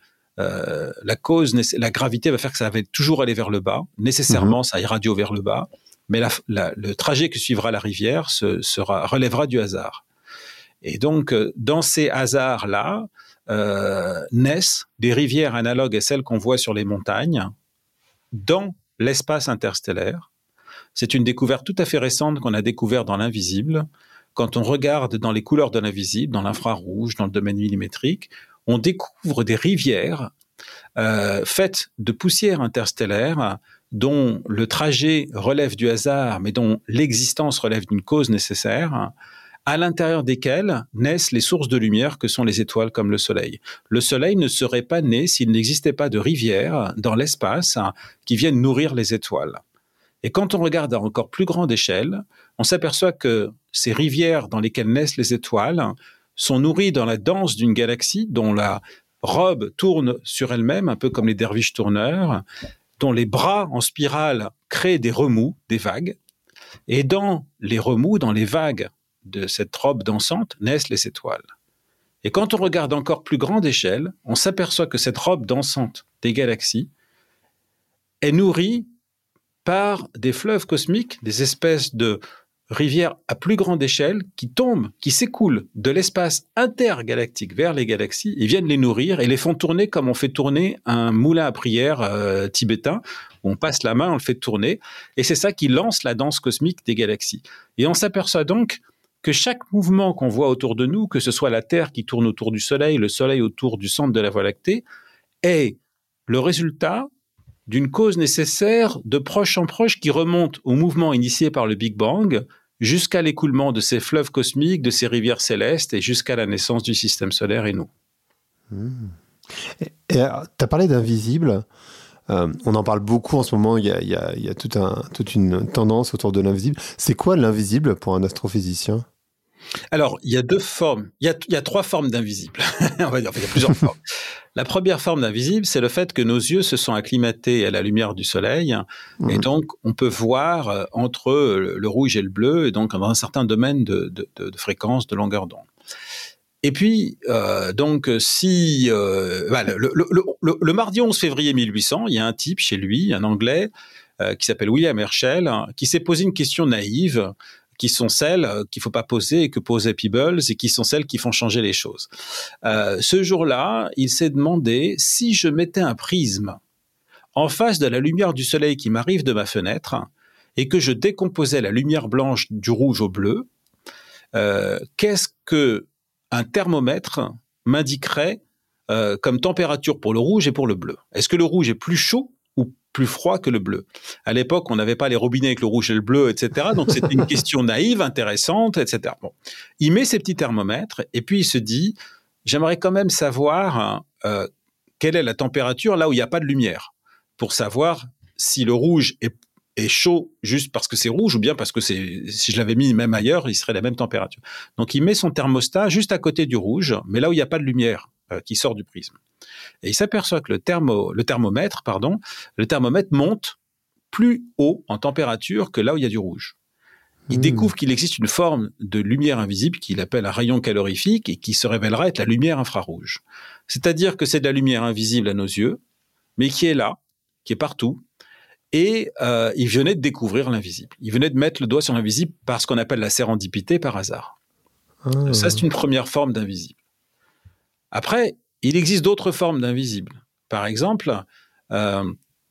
la gravité va faire que ça va toujours aller vers le bas. Nécessairement, ça irradie vers le bas. Mais le trajet que suivra la rivière relèvera du hasard. Et donc, dans ces hasards-là, naissent des rivières analogues à celles qu'on voit sur les montagnes dans l'espace interstellaire. C'est une découverte tout à fait récente qu'on a découverte dans l'invisible. Quand on regarde dans les couleurs de l'invisible, dans l'infrarouge, dans le domaine millimétrique, on découvre des rivières faites de poussière interstellaire dont le trajet relève du hasard, mais dont l'existence relève d'une cause nécessaire, à l'intérieur desquelles naissent les sources de lumière que sont les étoiles comme le Soleil. Le Soleil ne serait pas né s'il n'existait pas de rivières dans l'espace qui viennent nourrir les étoiles. Et quand on regarde à encore plus grande échelle, on s'aperçoit que ces rivières dans lesquelles naissent les étoiles sont nourries dans la danse d'une galaxie dont la robe tourne sur elle-même, un peu comme les derviches tourneurs, dont les bras en spirale créent des remous, des vagues. Et dans les remous, dans les vagues de cette robe dansante, naissent les étoiles. Et quand on regarde à encore plus grande échelle, on s'aperçoit que cette robe dansante des galaxies est nourrie par des fleuves cosmiques, des espèces de rivières à plus grande échelle qui tombent, qui s'écoulent de l'espace intergalactique vers les galaxies et viennent les nourrir et les font tourner comme on fait tourner un moulin à prière tibétain. On passe la main, on le fait tourner et c'est ça qui lance la danse cosmique des galaxies. Et on s'aperçoit donc que chaque mouvement qu'on voit autour de nous, que ce soit la Terre qui tourne autour du Soleil, le Soleil autour du centre de la Voie lactée, est le résultat d'une cause nécessaire de proche en proche qui remonte au mouvement initié par le Big Bang jusqu'à l'écoulement de ces fleuves cosmiques, de ces rivières célestes et jusqu'à la naissance du système solaire et nous. Et tu as parlé d'invisible. On en parle beaucoup en ce moment. Il y a toute une tendance autour de l'invisible. C'est quoi l'invisible pour un astrophysicien ? Alors, il y a deux formes. Il y a trois formes d'invisible. On va dire, il y a plusieurs formes. La première forme d'invisible, c'est le fait que nos yeux se sont acclimatés à la lumière du soleil. Et donc, on peut voir entre le rouge et le bleu, et donc dans un certain domaine de fréquence, de longueur d'onde. Et puis, le mardi 11 février 1800, il y a un type chez lui, un Anglais, qui s'appelle William Herschel, qui s'est posé une question naïve, qui sont celles qu'il ne faut pas poser et que posait Peebles, et qui sont celles qui font changer les choses. Ce jour-là, il s'est demandé si je mettais un prisme en face de la lumière du soleil qui m'arrive de ma fenêtre et que je décomposais la lumière blanche du rouge au bleu, qu'est-ce que un thermomètre m'indiquerait comme température pour le rouge et pour le bleu. Est-ce que le rouge est plus chaud ou plus froid que le bleu ? À l'époque, on n'avait pas les robinets avec le rouge et le bleu, etc. Donc, c'était une question naïve, intéressante, etc. Bon. Il met ses petits thermomètres et puis il se dit, j'aimerais quand même savoir quelle est la température là où il n'y a pas de lumière, pour savoir si le rouge est chaud juste parce que c'est rouge ou bien parce que si je l'avais mis même ailleurs, il serait la même température. Donc, il met son thermostat juste à côté du rouge, mais là où il n'y a pas de lumière qui sort du prisme. Et il s'aperçoit que le thermomètre monte plus haut en température que là où il y a du rouge. Il découvre qu'il existe une forme de lumière invisible qu'il appelle un rayon calorifique et qui se révélera être la lumière infrarouge. C'est-à-dire que c'est de la lumière invisible à nos yeux, mais qui est là, qui est partout. Et il venait de découvrir l'invisible. Il venait de mettre le doigt sur l'invisible par ce qu'on appelle la sérendipité par hasard. Ça, c'est une première forme d'invisible. Après, il existe d'autres formes d'invisible. Par exemple, en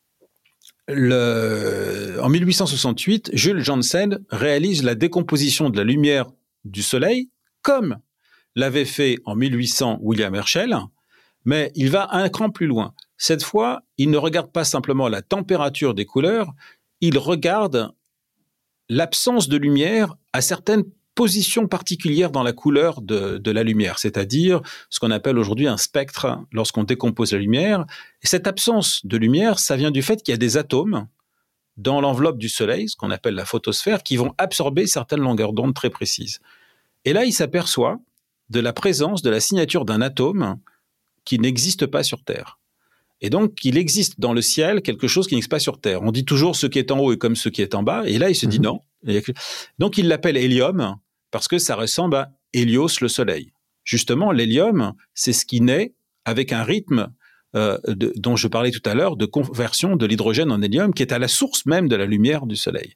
1868, Jules Janssen réalise la décomposition de la lumière du Soleil, comme l'avait fait en 1800 William Herschel, mais il va un cran plus loin. Cette fois, il ne regarde pas simplement la température des couleurs, il regarde l'absence de lumière à certaines positions particulières dans la couleur de la lumière, c'est-à-dire ce qu'on appelle aujourd'hui un spectre lorsqu'on décompose la lumière. Et cette absence de lumière, ça vient du fait qu'il y a des atomes dans l'enveloppe du Soleil, ce qu'on appelle la photosphère, qui vont absorber certaines longueurs d'onde très précises. Et là, il s'aperçoit de la présence de la signature d'un atome qui n'existe pas sur Terre. Et donc, il existe dans le ciel quelque chose qui n'existe pas sur Terre. On dit toujours ce qui est en haut est comme ce qui est en bas. Et là, il se dit non. Donc, il l'appelle hélium parce que ça ressemble à Hélios, le soleil. Justement, l'hélium, c'est ce qui naît avec un rythme dont je parlais tout à l'heure, de conversion de l'hydrogène en hélium, qui est à la source même de la lumière du soleil.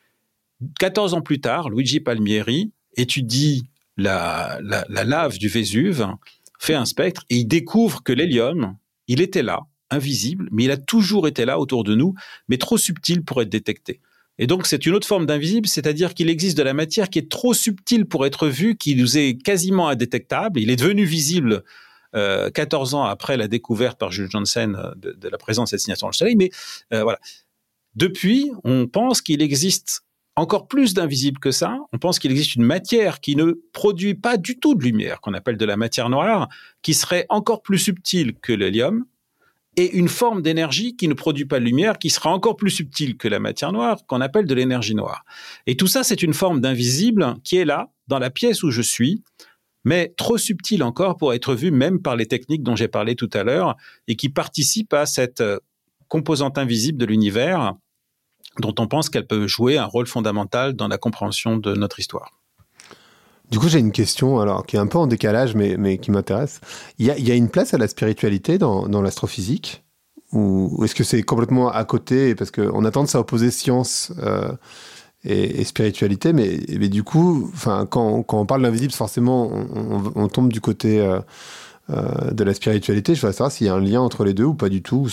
14 ans plus tard, Luigi Palmieri étudie la lave du Vésuve, fait un spectre et il découvre que l'hélium, il était là, invisible, mais il a toujours été là autour de nous, mais trop subtil pour être détecté. Et donc, c'est une autre forme d'invisible, c'est-à-dire qu'il existe de la matière qui est trop subtile pour être vue, qui nous est quasiment indétectable. Il est devenu visible 14 ans après la découverte par Jules Janssen de la présence de cette signature dans le Soleil, mais voilà. Depuis, on pense qu'il existe encore plus d'invisible que ça. On pense qu'il existe une matière qui ne produit pas du tout de lumière, qu'on appelle de la matière noire, qui serait encore plus subtile que l'hélium, et une forme d'énergie qui ne produit pas de lumière, qui sera encore plus subtile que la matière noire, qu'on appelle de l'énergie noire. Et tout ça, c'est une forme d'invisible qui est là, dans la pièce où je suis, mais trop subtile encore pour être vue même par les techniques dont j'ai parlé tout à l'heure, et qui participent à cette composante invisible de l'univers, dont on pense qu'elle peut jouer un rôle fondamental dans la compréhension de notre histoire. Du coup, j'ai une question alors, qui est un peu en décalage, mais qui m'intéresse. Il y a une place à la spiritualité dans l'astrophysique ? Ou est-ce que c'est complètement à côté ? Parce qu'on a tendance à opposer science et spiritualité, mais du coup, quand on parle d'invisible, forcément, on tombe du côté de la spiritualité. Je voudrais savoir s'il y a un lien entre les deux ou pas du tout.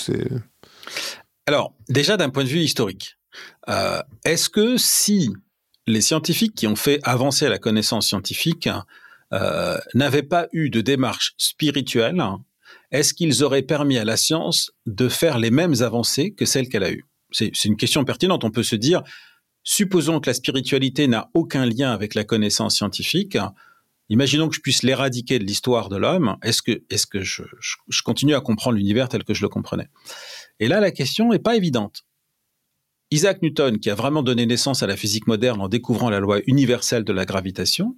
Alors, déjà d'un point de vue historique, est-ce que si les scientifiques qui ont fait avancer la connaissance scientifique n'avaient pas eu de démarche spirituelle, est-ce qu'ils auraient permis à la science de faire les mêmes avancées que celles qu'elle a eues? C'est une question pertinente. On peut se dire, supposons que la spiritualité n'a aucun lien avec la connaissance scientifique. Imaginons que je puisse l'éradiquer de l'histoire de l'homme. Est-ce que je continue à comprendre l'univers tel que je le comprenais? Et là, la question n'est pas évidente. Isaac Newton, qui a vraiment donné naissance à la physique moderne en découvrant la loi universelle de la gravitation,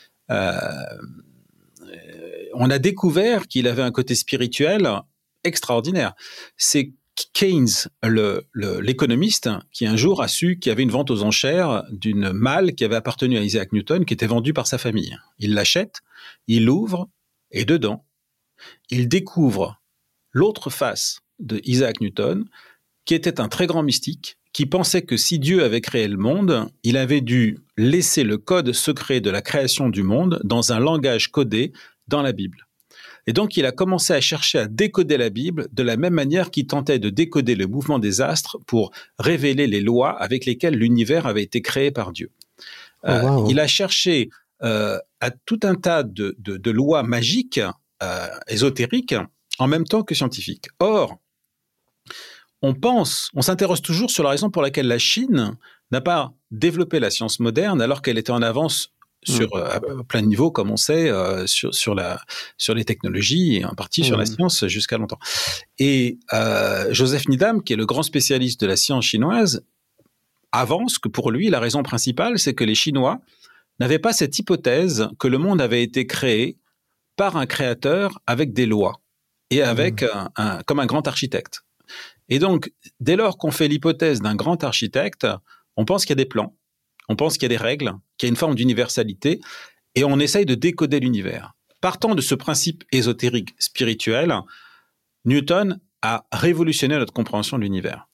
on a découvert qu'il avait un côté spirituel extraordinaire. C'est Keynes, l'économiste, qui un jour a su qu'il y avait une vente aux enchères d'une malle qui avait appartenu à Isaac Newton, qui était vendue par sa famille. Il l'achète, il l'ouvre, et dedans, il découvre l'autre face de Isaac Newton, qui était un très grand mystique, qui pensait que si Dieu avait créé le monde, il avait dû laisser le code secret de la création du monde dans un langage codé dans la Bible. Et donc, il a commencé à chercher à décoder la Bible de la même manière qu'il tentait de décoder le mouvement des astres pour révéler les lois avec lesquelles l'univers avait été créé par Dieu. Il a cherché à tout un tas de lois magiques, ésotériques, en même temps que scientifiques. Or, on s'interroge toujours sur la raison pour laquelle la Chine n'a pas développé la science moderne alors qu'elle était en avance sur à plein de niveaux, comme on sait, sur les technologies et en partie sur la science jusqu'à longtemps. Et Joseph Needham, qui est le grand spécialiste de la science chinoise, avance que pour lui, la raison principale, c'est que les Chinois n'avaient pas cette hypothèse que le monde avait été créé par un créateur avec des lois et avec comme un grand architecte. Et donc, dès lors qu'on fait l'hypothèse d'un grand architecte, on pense qu'il y a des plans, on pense qu'il y a des règles, qu'il y a une forme d'universalité, et on essaye de décoder l'univers. Partant de ce principe ésotérique spirituel, Newton a révolutionné notre compréhension de l'univers.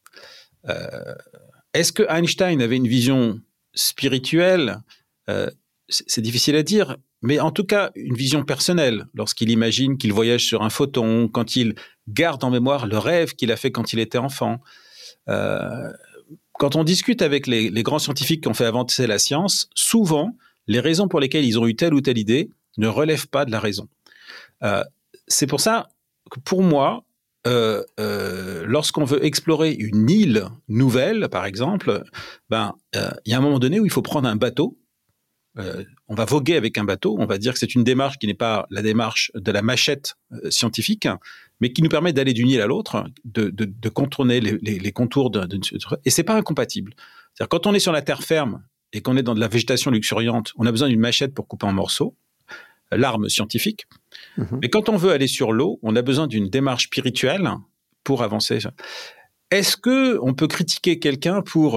Est-ce que Einstein avait une vision spirituelle? C'est difficile à dire, mais en tout cas, une vision personnelle, lorsqu'il imagine qu'il voyage sur un photon, quand il garde en mémoire le rêve qu'il a fait quand il était enfant. Quand on discute avec les grands scientifiques qui ont fait avancer la science, souvent, les raisons pour lesquelles ils ont eu telle ou telle idée ne relèvent pas de la raison. C'est pour ça que pour moi, lorsqu'on veut explorer une île nouvelle, par exemple, il y a un moment donné où il faut prendre un bateau. On va voguer avec un bateau, on va dire que c'est une démarche qui n'est pas la démarche de la machette scientifique, mais qui nous permet d'aller d'une île à l'autre, de contourner les contours et c'est pas incompatible. C'est-à-dire quand on est sur la terre ferme et qu'on est dans de la végétation luxuriante, on a besoin d'une machette pour couper en morceaux, l'arme scientifique. Mais quand on veut aller sur l'eau, on a besoin d'une démarche spirituelle pour avancer. Est-ce que on peut critiquer quelqu'un pour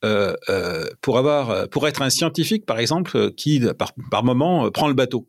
être un scientifique, par exemple, qui, par moment, prend le bateau?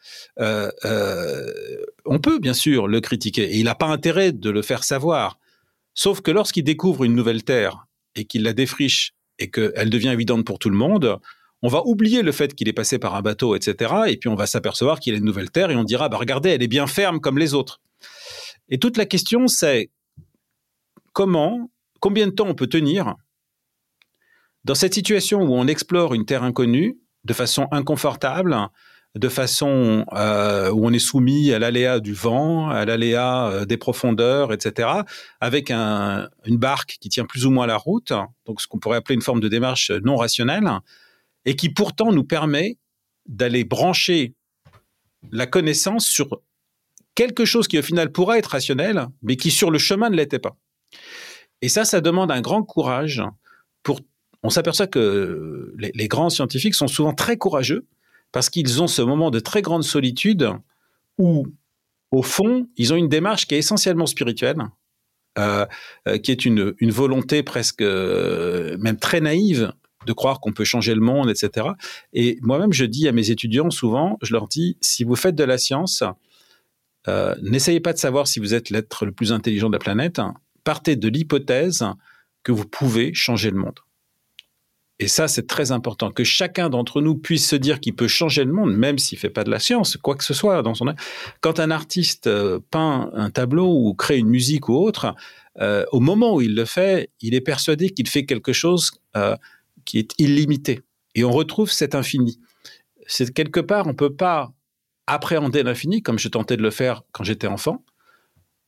On peut, bien sûr, le critiquer. Et il n'a pas intérêt de le faire savoir. Sauf que lorsqu'il découvre une nouvelle terre et qu'il la défriche et qu'elle devient évidente pour tout le monde, on va oublier le fait qu'il est passé par un bateau, etc. Et puis on va s'apercevoir qu'il y a une nouvelle terre et on dira, regardez, elle est bien ferme comme les autres. Et toute la question, c'est combien de temps on peut tenir dans cette situation où on explore une terre inconnue de façon inconfortable, de façon où on est soumis à l'aléa du vent, à l'aléa des profondeurs, etc., avec une barque qui tient plus ou moins la route, donc ce qu'on pourrait appeler une forme de démarche non rationnelle, et qui pourtant nous permet d'aller brancher la connaissance sur quelque chose qui au final pourra être rationnel, mais qui sur le chemin ne l'était pas. Et ça demande un grand courage. On s'aperçoit que les grands scientifiques sont souvent très courageux parce qu'ils ont ce moment de très grande solitude où, au fond, ils ont une démarche qui est essentiellement spirituelle, qui est une volonté presque même très naïve de croire qu'on peut changer le monde, etc. Et moi-même, je dis à mes étudiants souvent, je leur dis, si vous faites de la science, n'essayez pas de savoir si vous êtes l'être le plus intelligent de la planète, partez de l'hypothèse que vous pouvez changer le monde. Et ça, c'est très important, que chacun d'entre nous puisse se dire qu'il peut changer le monde, même s'il ne fait pas de la science, quoi que ce soit. Quand un artiste peint un tableau ou crée une musique ou autre, au moment où il le fait, il est persuadé qu'il fait quelque chose qui est illimité. Et on retrouve cet infini. C'est quelque part, on ne peut pas appréhender l'infini, comme je tentais de le faire quand j'étais enfant.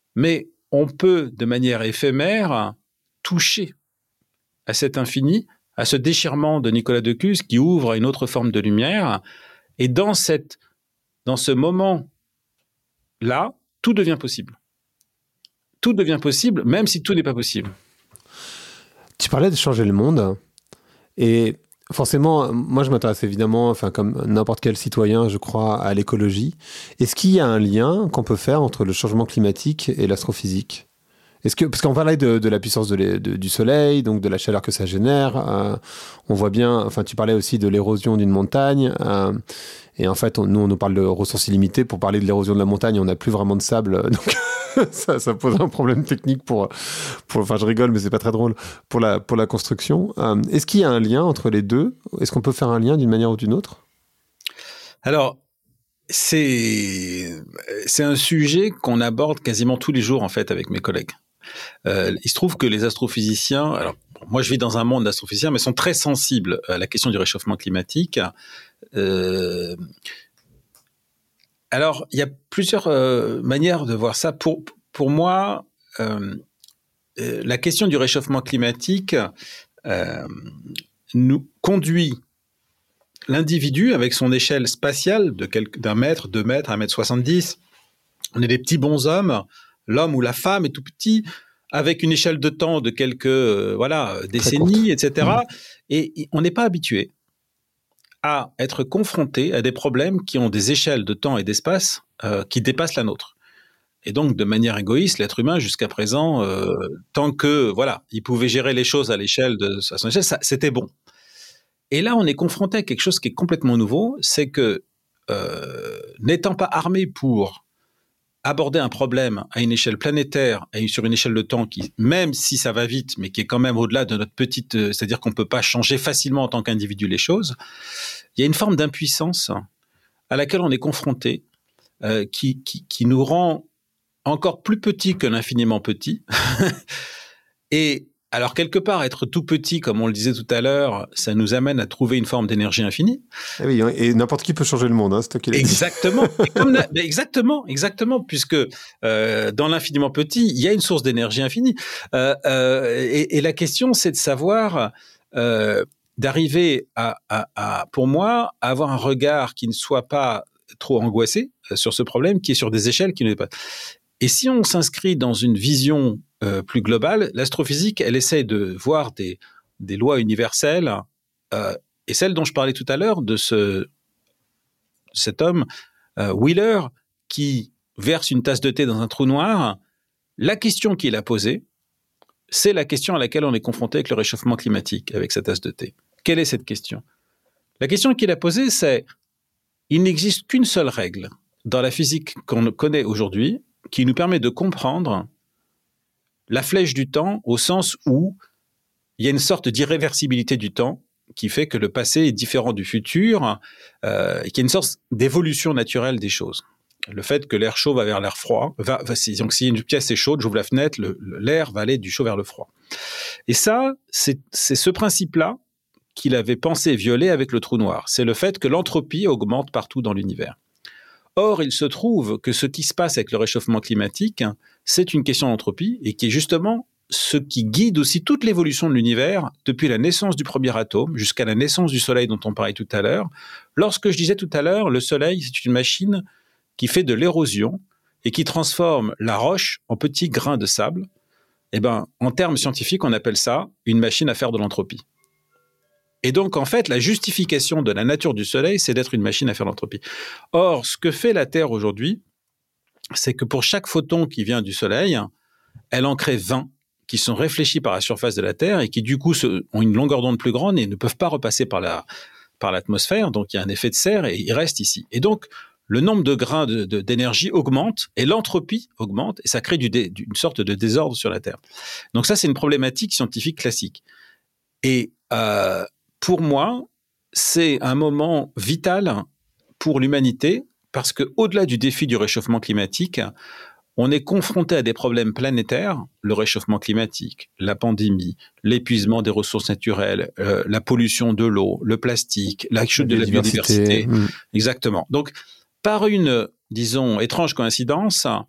mais on peut, de manière éphémère, toucher à cet infini, à ce déchirement de Nicolas de Cuse qui ouvre à une autre forme de lumière. Et dans ce moment-là, tout devient possible. Tout devient possible, même si tout n'est pas possible. Tu parlais de changer le monde, et forcément, moi je m'intéresse évidemment, comme n'importe quel citoyen, je crois, à l'écologie. Est-ce qu'il y a un lien qu'on peut faire entre le changement climatique et l'astrophysique ? Parce qu'on parlait de la puissance du soleil, donc de la chaleur que ça génère. On voit bien, tu parlais aussi de l'érosion d'une montagne. Et en fait, nous, on nous parle de ressources illimitées. Pour parler de l'érosion de la montagne, on n'a plus vraiment de sable. Donc, ça pose un problème technique je rigole, mais c'est pas très drôle, pour la construction. Est-ce qu'il y a un lien entre les deux ? Est-ce qu'on peut faire un lien d'une manière ou d'une autre ? Alors, c'est un sujet qu'on aborde quasiment tous les jours, en fait, avec mes collègues. Il se trouve que les astrophysiciens, alors moi je vis dans un monde d'astrophysiciens, mais sont très sensibles à la question du réchauffement climatique. Alors il y a plusieurs manières de voir ça. Pour moi, la question du réchauffement climatique nous conduit l'individu avec son échelle spatiale d'un mètre, 2 mètres, 1,70 m. On est des petits bonshommes. L'homme ou la femme est tout petit, avec une échelle de temps de quelques décennies, etc. Et on n'est pas habitué à être confronté à des problèmes qui ont des échelles de temps et d'espace qui dépassent la nôtre. Et donc, de manière égoïste, l'être humain, jusqu'à présent, tant que il pouvait gérer les choses à l'échelle de son échelle, c'était bon. Et là, on est confronté à quelque chose qui est complètement nouveau, c'est que n'étant pas armé pour aborder un problème à une échelle planétaire et sur une échelle de temps qui, même si ça va vite, mais qui est quand même au-delà de notre petite... c'est-à-dire qu'on ne peut pas changer facilement en tant qu'individu les choses, il y a une forme d'impuissance à laquelle on est confronté qui nous rend encore plus petits que l'infiniment petit. Et alors, quelque part, être tout petit, comme on le disait tout à l'heure, ça nous amène à trouver une forme d'énergie infinie. Et oui, et n'importe qui peut changer le monde, c'est toi qui l'as dit. Exactement, puisque dans l'infiniment petit, il y a une source d'énergie infinie. Et la question, c'est de savoir, d'arriver pour moi, à avoir un regard qui ne soit pas trop angoissé sur ce problème, qui est sur des échelles qui ne dépassent. Et si on s'inscrit dans une vision plus globale, l'astrophysique, elle essaie de voir des lois universelles, et celle dont je parlais tout à l'heure, de cet homme, Wheeler, qui verse une tasse de thé dans un trou noir. La question qu'il a posée, c'est la question à laquelle on est confronté avec le réchauffement climatique, avec sa tasse de thé. Quelle est cette question ? La question qu'il a posée, c'est il n'existe qu'une seule règle dans la physique qu'on connaît aujourd'hui qui nous permet de comprendre la flèche du temps au sens où il y a une sorte d'irréversibilité du temps qui fait que le passé est différent du futur et qu'il y a une sorte d'évolution naturelle des choses. Le fait que l'air chaud va vers l'air froid, donc si une pièce est chaude, j'ouvre la fenêtre, l'air va aller du chaud vers le froid. Et ça, c'est ce principe-là qu'il avait pensé violer avec le trou noir. C'est le fait que l'entropie augmente partout dans l'univers. Or, il se trouve que ce qui se passe avec le réchauffement climatique, c'est une question d'entropie et qui est justement ce qui guide aussi toute l'évolution de l'univers depuis la naissance du premier atome jusqu'à la naissance du Soleil dont on parlait tout à l'heure. Lorsque je disais tout à l'heure, le Soleil, c'est une machine qui fait de l'érosion et qui transforme la roche en petits grains de sable. Eh ben, en termes scientifiques, on appelle ça une machine à faire de l'entropie. Et donc, en fait, la justification de la nature du Soleil, c'est d'être une machine à faire l'entropie. Or, ce que fait la Terre aujourd'hui, c'est que pour chaque photon qui vient du Soleil, elle en crée 20 qui sont réfléchis par la surface de la Terre et qui, du coup, ont une longueur d'onde plus grande et ne peuvent pas repasser par l'atmosphère. Donc, il y a un effet de serre et ils restent ici. Et donc, le nombre de grains d'énergie augmente et l'entropie augmente et ça crée une sorte de désordre sur la Terre. Donc ça, c'est une problématique scientifique classique. Et pour moi, c'est un moment vital pour l'humanité parce qu'au-delà du défi du réchauffement climatique, on est confronté à des problèmes planétaires, le réchauffement climatique, la pandémie, l'épuisement des ressources naturelles, la pollution de l'eau, le plastique, la chute de la biodiversité. Exactement. Donc, par une, disons, étrange coïncidence,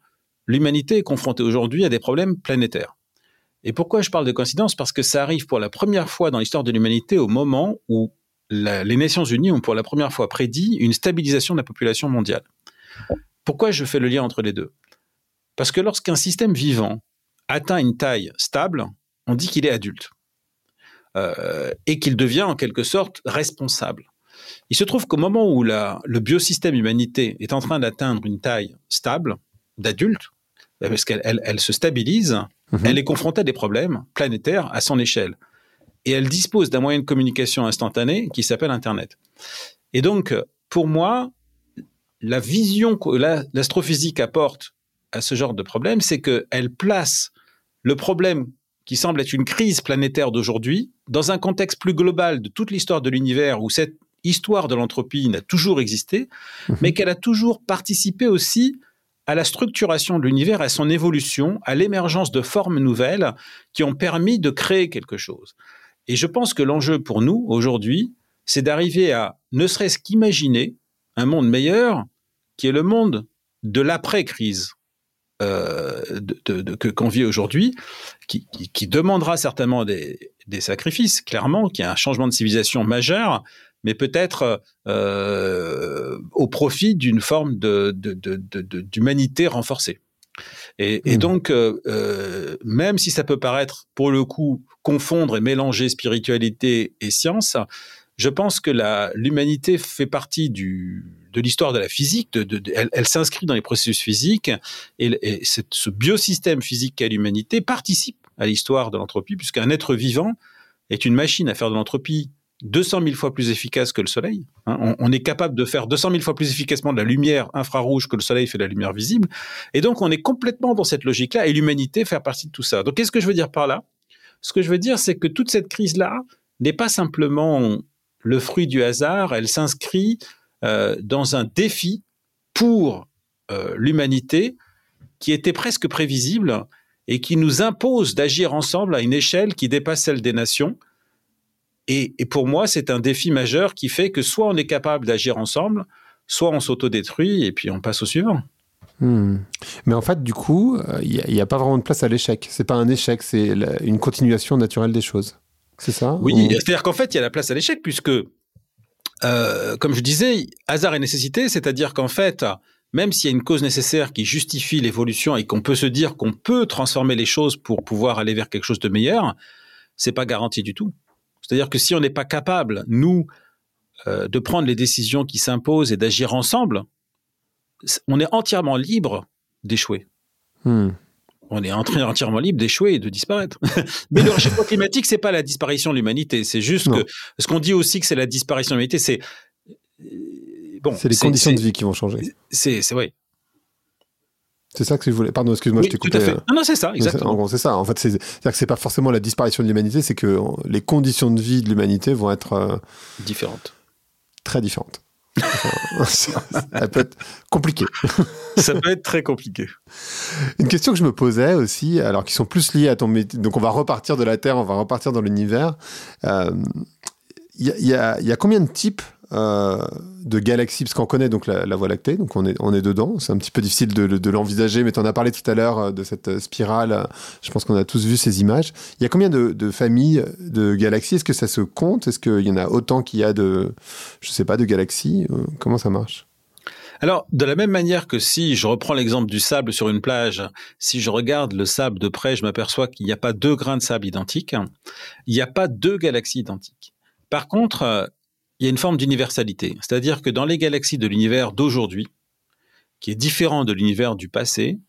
l'humanité est confrontée aujourd'hui à des problèmes planétaires. Et pourquoi je parle de coïncidence ? Parce que ça arrive pour la première fois dans l'histoire de l'humanité au moment où les Nations Unies ont pour la première fois prédit une stabilisation de la population mondiale. Pourquoi je fais le lien entre les deux ? Parce que lorsqu'un système vivant atteint une taille stable, on dit qu'il est adulte et qu'il devient en quelque sorte responsable. Il se trouve qu'au moment où le biosystème humanité est en train d'atteindre une taille stable, d'adulte, parce qu'elle se stabilise, elle est confrontée à des problèmes planétaires à son échelle. Et elle dispose d'un moyen de communication instantané qui s'appelle Internet. Et donc, pour moi, la vision que l'astrophysique apporte à ce genre de problème, c'est qu'elle place le problème qui semble être une crise planétaire d'aujourd'hui dans un contexte plus global de toute l'histoire de l'univers où cette histoire de l'entropie n'a toujours existé, mais qu'elle a toujours participé aussi à la structuration de l'univers, à son évolution, à l'émergence de formes nouvelles qui ont permis de créer quelque chose. Et je pense que l'enjeu pour nous, aujourd'hui, c'est d'arriver à, ne serait-ce qu'imaginer un monde meilleur, qui est le monde de l'après-crise qu'on vit aujourd'hui, qui demandera certainement des sacrifices, clairement, qui est un changement de civilisation majeur, mais peut-être au profit d'une forme d'humanité renforcée. Et donc, même si ça peut paraître, pour le coup, confondre et mélanger spiritualité et science, je pense que l'humanité fait partie de l'histoire de la physique, elle s'inscrit dans les processus physiques, et ce biosystème physique qu'est l'humanité participe à l'histoire de l'entropie, puisqu'un être vivant est une machine à faire de l'entropie 200 000 fois plus efficace que le Soleil. On est capable de faire 200 000 fois plus efficacement de la lumière infrarouge que le Soleil fait de la lumière visible. Et donc, on est complètement dans cette logique-là, et l'humanité fait partie de tout ça. Donc, qu'est-ce que je veux dire par là ? Ce que je veux dire, c'est que toute cette crise-là n'est pas simplement le fruit du hasard, elle s'inscrit dans un défi pour l'humanité qui était presque prévisible et qui nous impose d'agir ensemble à une échelle qui dépasse celle des nations. Et pour moi, c'est un défi majeur qui fait que soit on est capable d'agir ensemble, soit on s'autodétruit et puis on passe au suivant. Mais en fait, du coup, il n'y a pas vraiment de place à l'échec. C'est pas un échec, c'est une continuation naturelle des choses. C'est ça ? Oui, c'est-à-dire qu'en fait, il y a la place à l'échec puisque, comme je disais, hasard et nécessité, c'est-à-dire qu'en fait, même s'il y a une cause nécessaire qui justifie l'évolution et qu'on peut se dire qu'on peut transformer les choses pour pouvoir aller vers quelque chose de meilleur, c'est pas garanti du tout. C'est-à-dire que si on n'est pas capable, nous, de prendre les décisions qui s'imposent et d'agir ensemble, on est entièrement libre d'échouer. On est entièrement libre d'échouer et de disparaître. Mais le réchauffement climatique, c'est pas la disparition de l'humanité. C'est juste que ce qu'on dit aussi que c'est la disparition de l'humanité, c'est c'est les conditions de vie qui vont changer. C'est oui. C'est ça que je voulais. Pardon, excuse-moi, je t'ai coupé. Tout à fait. Non, c'est ça, exactement. En gros, c'est ça. En fait, c'est-à-dire que c'est pas forcément la disparition de l'humanité, c'est que les conditions de vie de l'humanité vont être différentes. Très différentes. Ça peut être compliqué. Ça peut être très compliqué. Une question que je me posais aussi, alors qui sont plus liées à ton métier. Donc, on va repartir de la Terre, on va repartir dans l'univers. Il y a combien de types de galaxies, parce qu'on connaît donc la Voie lactée, donc on est dedans. C'est un petit peu difficile de l'envisager, mais tu en as parlé tout à l'heure de cette spirale. Je pense qu'on a tous vu ces images. Il y a combien de familles de galaxies ? Est-ce que ça se compte ? Est-ce qu'il y en a autant qu'il y a de galaxies ? Comment ça marche ? Alors, de la même manière que si je reprends l'exemple du sable sur une plage, si je regarde le sable de près, je m'aperçois qu'il n'y a pas 2 grains de sable identiques. Il n'y a pas 2 galaxies identiques. Par contre, il y a une forme d'universalité. C'est-à-dire que dans les galaxies de l'univers d'aujourd'hui, qui est différent de l'univers du passé,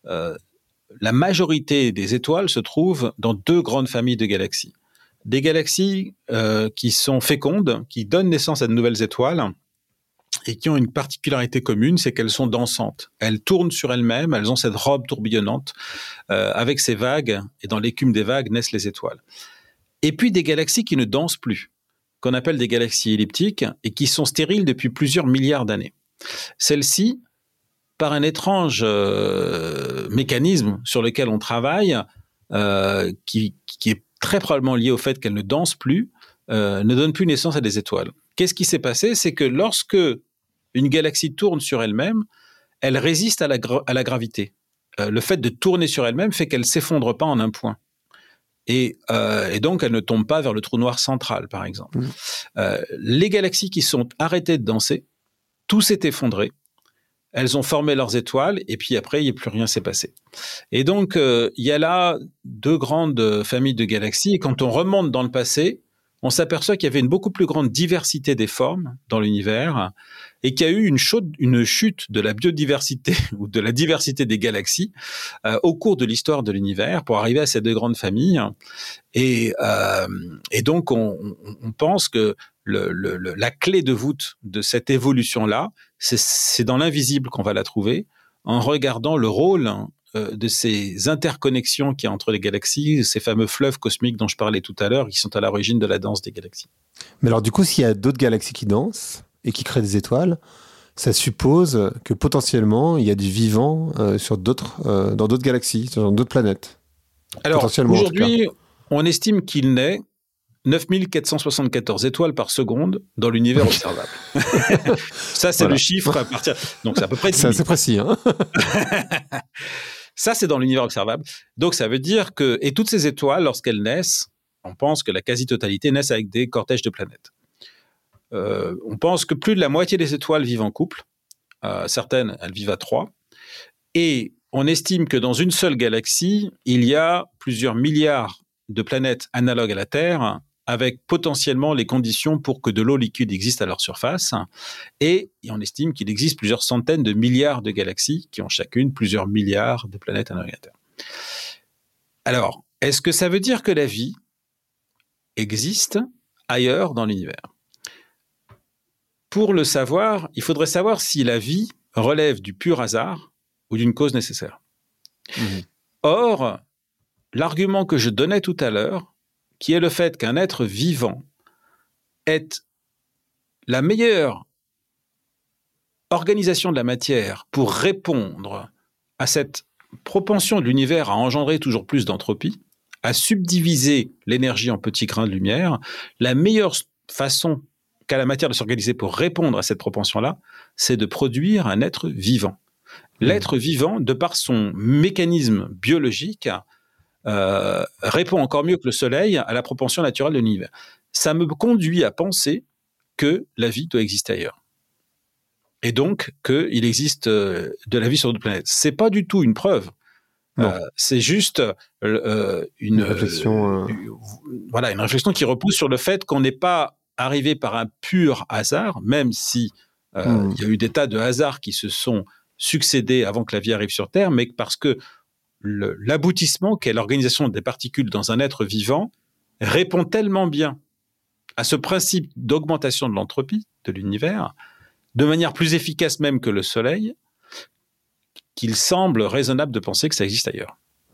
la majorité des étoiles se trouvent dans 2 grandes familles de galaxies. Des galaxies qui sont fécondes, qui donnent naissance à de nouvelles étoiles et qui ont une particularité commune, c'est qu'elles sont dansantes. Elles tournent sur elles-mêmes, elles ont cette robe tourbillonnante avec ces vagues, et dans l'écume des vagues naissent les étoiles. Et puis des galaxies qui ne dansent plus, qu'on appelle des galaxies elliptiques, et qui sont stériles depuis plusieurs milliards d'années. Celles-ci, par un étrange mécanisme sur lequel on travaille, qui est très probablement lié au fait qu'elles ne dansent plus, ne donnent plus naissance à des étoiles. Qu'est-ce qui s'est passé ? C'est que lorsque une galaxie tourne sur elle-même, elle résiste à la gravité. le fait de tourner sur elle-même fait qu'elle s'effondre pas en un point. Et donc, elle ne tombe pas vers le trou noir central, par exemple. Les galaxies qui sont arrêtées de danser, tout s'est effondré. Elles ont formé leurs étoiles, et puis après, il n'y a plus rien s'est passé. Et donc, il y a là 2 grandes familles de galaxies, et quand on remonte dans le passé, on s'aperçoit qu'il y avait une beaucoup plus grande diversité des formes dans l'univers, et qu'il y a eu une chute de la biodiversité, ou de la diversité des galaxies, au cours de l'histoire de l'univers, pour arriver à ces 2 grandes familles. Et donc, on pense que la clé de voûte de cette évolution-là, c'est dans l'invisible qu'on va la trouver, en regardant le rôle de ces interconnexions qu'il y a entre les galaxies, ces fameux fleuves cosmiques dont je parlais tout à l'heure, qui sont à l'origine de la danse des galaxies. Mais alors du coup, s'il y a d'autres galaxies qui dansent et qui créent des étoiles, ça suppose que potentiellement, il y a du vivant dans d'autres galaxies, sur d'autres planètes. Alors, aujourd'hui, on estime qu'il naît 9474 étoiles par seconde dans l'univers observable. Ça, c'est le chiffre à partir... Donc, c'est à peu près 10 000. C'est assez précis, hein. Ça, c'est dans l'univers observable. Donc, ça veut dire que... Et toutes ces étoiles, lorsqu'elles naissent, on pense que la quasi-totalité naissent avec des cortèges de planètes. On pense que plus de la moitié des étoiles vivent en couple. Certaines, elles vivent à 3. Et on estime que dans une seule galaxie, il y a plusieurs milliards de planètes analogues à la Terre, avec potentiellement les conditions pour que de l'eau liquide existe à leur surface. Et on estime qu'il existe plusieurs centaines de milliards de galaxies qui ont chacune plusieurs milliards de planètes analogues à la Terre. Alors, est-ce que ça veut dire que la vie existe ailleurs dans l'univers ? Pour le savoir, il faudrait savoir si la vie relève du pur hasard ou d'une cause nécessaire. Or, l'argument que je donnais tout à l'heure, qui est le fait qu'un être vivant est la meilleure organisation de la matière pour répondre à cette propension de l'univers à engendrer toujours plus d'entropie, à subdiviser l'énergie en petits grains de lumière, la meilleure façon qu'a la matière de s'organiser pour répondre à cette propension-là, c'est de produire un être vivant. L'être vivant, de par son mécanisme biologique, répond encore mieux que le Soleil à la propension naturelle de l'univers. Ça me conduit à penser que la vie doit exister ailleurs. Et donc, qu'il existe de la vie sur d'autres planètes. C'est pas du tout une preuve. C'est juste une réflexion. Voilà, une réflexion qui repose sur le fait qu'on n'est pas arrivé par un pur hasard, même si il y a eu des tas de hasards qui se sont succédés avant que la vie arrive sur Terre, mais parce que l'aboutissement, qu'est l'organisation des particules dans un être vivant, répond tellement bien à ce principe d'augmentation de l'entropie de l'univers, de manière plus efficace même que le Soleil, qu'il semble raisonnable de penser que ça existe ailleurs.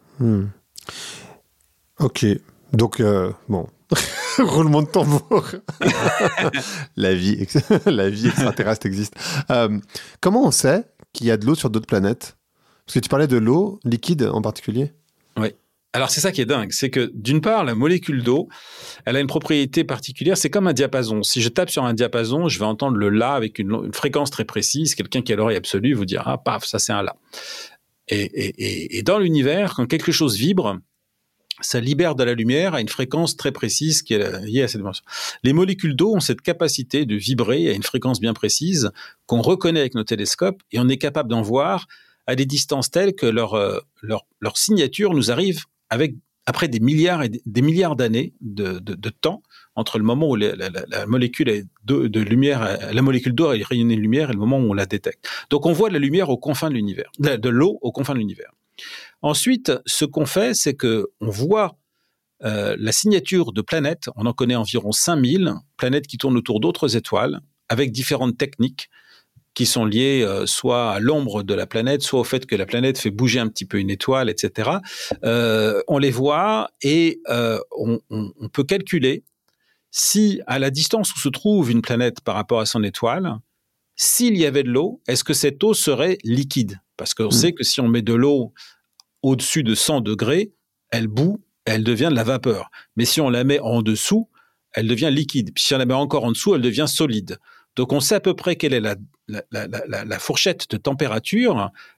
Ok, donc bon, roulement de tambour. la vie extraterrestre existe. Comment on sait qu'il y a de l'eau sur d'autres planètes ? Parce que tu parlais de l'eau liquide en particulier. Oui. Alors, c'est ça qui est dingue. C'est que, d'une part, la molécule d'eau, elle a une propriété particulière. C'est comme un diapason. Si je tape sur un diapason, je vais entendre le la avec une fréquence très précise. Quelqu'un qui a l'oreille absolue vous dire, ah, paf, ça c'est un la. Et dans l'univers, quand quelque chose vibre, ça libère de la lumière à une fréquence très précise qui est liée à cette dimension. Les molécules d'eau ont cette capacité de vibrer à une fréquence bien précise qu'on reconnaît avec nos télescopes et on est capable d'en voir à des distances telles que leur signature nous arrive après des milliards et des milliards d'années de temps entre le moment où la molécule de lumière, la molécule d'eau est rayonnée de lumière et le moment où on la détecte. Donc on voit de la lumière aux confins de l'univers, de l'eau aux confins de l'univers. Ensuite, ce qu'on fait, c'est que on voit la signature de planètes. On en connaît environ 5000 planètes qui tournent autour d'autres étoiles avec différentes techniques qui sont liées soit à l'ombre de la planète, soit au fait que la planète fait bouger un petit peu une étoile, etc. On les voit et on peut calculer si, à la distance où se trouve une planète par rapport à son étoile, s'il y avait de l'eau, est-ce que cette eau serait liquide ? Parce qu'on sait que si on met de l'eau au-dessus de 100 degrés, elle bout, elle devient de la vapeur. Mais si on la met en dessous, elle devient liquide. Puis si on la met encore en dessous, elle devient solide. Donc on sait à peu près quelle est la fourchette de température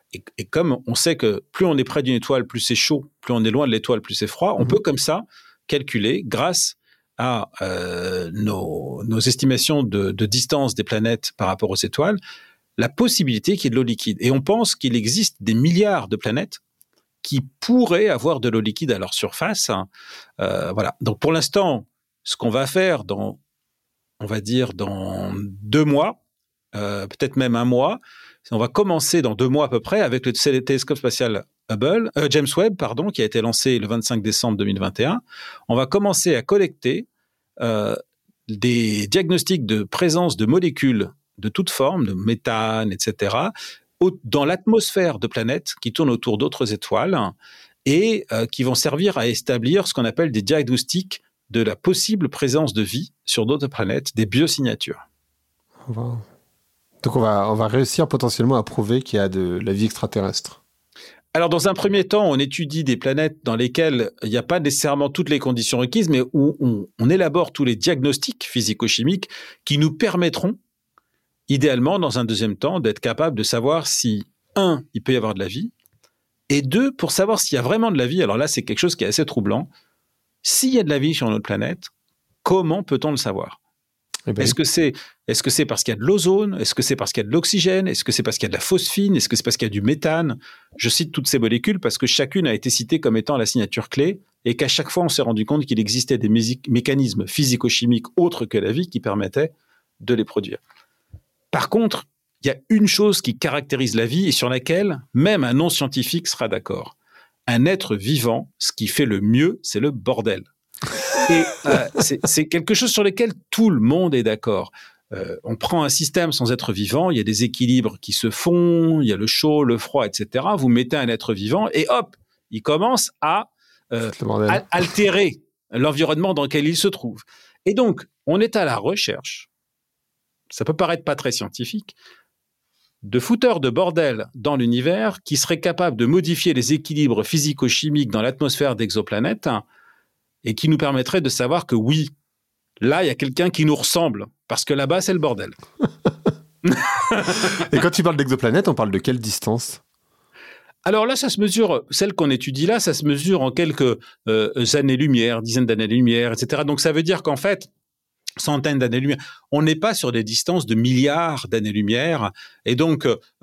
Et comme on sait que plus on est près d'une étoile, plus c'est chaud, plus on est loin de l'étoile, plus c'est froid, on peut comme ça calculer, grâce à nos estimations de distance des planètes par rapport aux étoiles, la possibilité qu'il y ait de l'eau liquide. Et on pense qu'il existe des milliards de planètes qui pourraient avoir de l'eau liquide à leur surface. Voilà. Donc pour l'instant, ce qu'on va faire dans 2 mois, peut-être même 1 mois, on va commencer dans 2 mois à peu près avec le télescope spatial James Webb, qui a été lancé le 25 décembre 2021. On va commencer à collecter des diagnostics de présence de molécules de toutes formes, de méthane, etc., dans l'atmosphère de planètes qui tournent autour d'autres étoiles et qui vont servir à établir ce qu'on appelle des diagnostics de la possible présence de vie sur d'autres planètes, des biosignatures. Wow. Donc on va réussir potentiellement à prouver qu'il y a de la vie extraterrestre. Alors dans un premier temps, on étudie des planètes dans lesquelles il n'y a pas nécessairement toutes les conditions requises, mais où on élabore tous les diagnostics physico-chimiques qui nous permettront, idéalement, dans un deuxième temps, d'être capable de savoir si, 1, il peut y avoir de la vie, et 2, pour savoir s'il y a vraiment de la vie, alors là c'est quelque chose qui est assez troublant, s'il y a de la vie sur notre planète, comment peut-on le savoir ? Est-ce que c'est parce qu'il y a de l'ozone ? Est-ce que c'est parce qu'il y a de l'oxygène ? Est-ce que c'est parce qu'il y a de la phosphine ? Est-ce que c'est parce qu'il y a du méthane ? Je cite toutes ces molécules parce que chacune a été citée comme étant la signature clé et qu'à chaque fois, on s'est rendu compte qu'il existait des mécanismes physico-chimiques autres que la vie qui permettaient de les produire. Par contre, il y a une chose qui caractérise la vie et sur laquelle même un non-scientifique sera d'accord. Un être vivant, ce qui fait le mieux, c'est le bordel. Et c'est quelque chose sur lequel tout le monde est d'accord. On prend un système sans être vivant, il y a des équilibres qui se font, il y a le chaud, le froid, etc. Vous mettez un être vivant et hop, il commence à altérer l'environnement dans lequel il se trouve. Et donc, on est à la recherche, ça peut paraître pas très scientifique, de fouteurs de bordel dans l'univers qui seraient capables de modifier les équilibres physico-chimiques dans l'atmosphère d'exoplanètes et qui nous permettrait de savoir que oui, là, il y a quelqu'un qui nous ressemble, parce que là-bas, c'est le bordel. Et quand tu parles d'exoplanètes, on parle de quelle distance ? Alors là, ça se mesure, celle qu'on étudie là, ça se mesure en quelques années-lumière, dizaines d'années-lumière, etc. Donc ça veut dire qu'en fait, centaines d'années-lumière, on n'est pas sur des distances de milliards d'années-lumière. Et donc,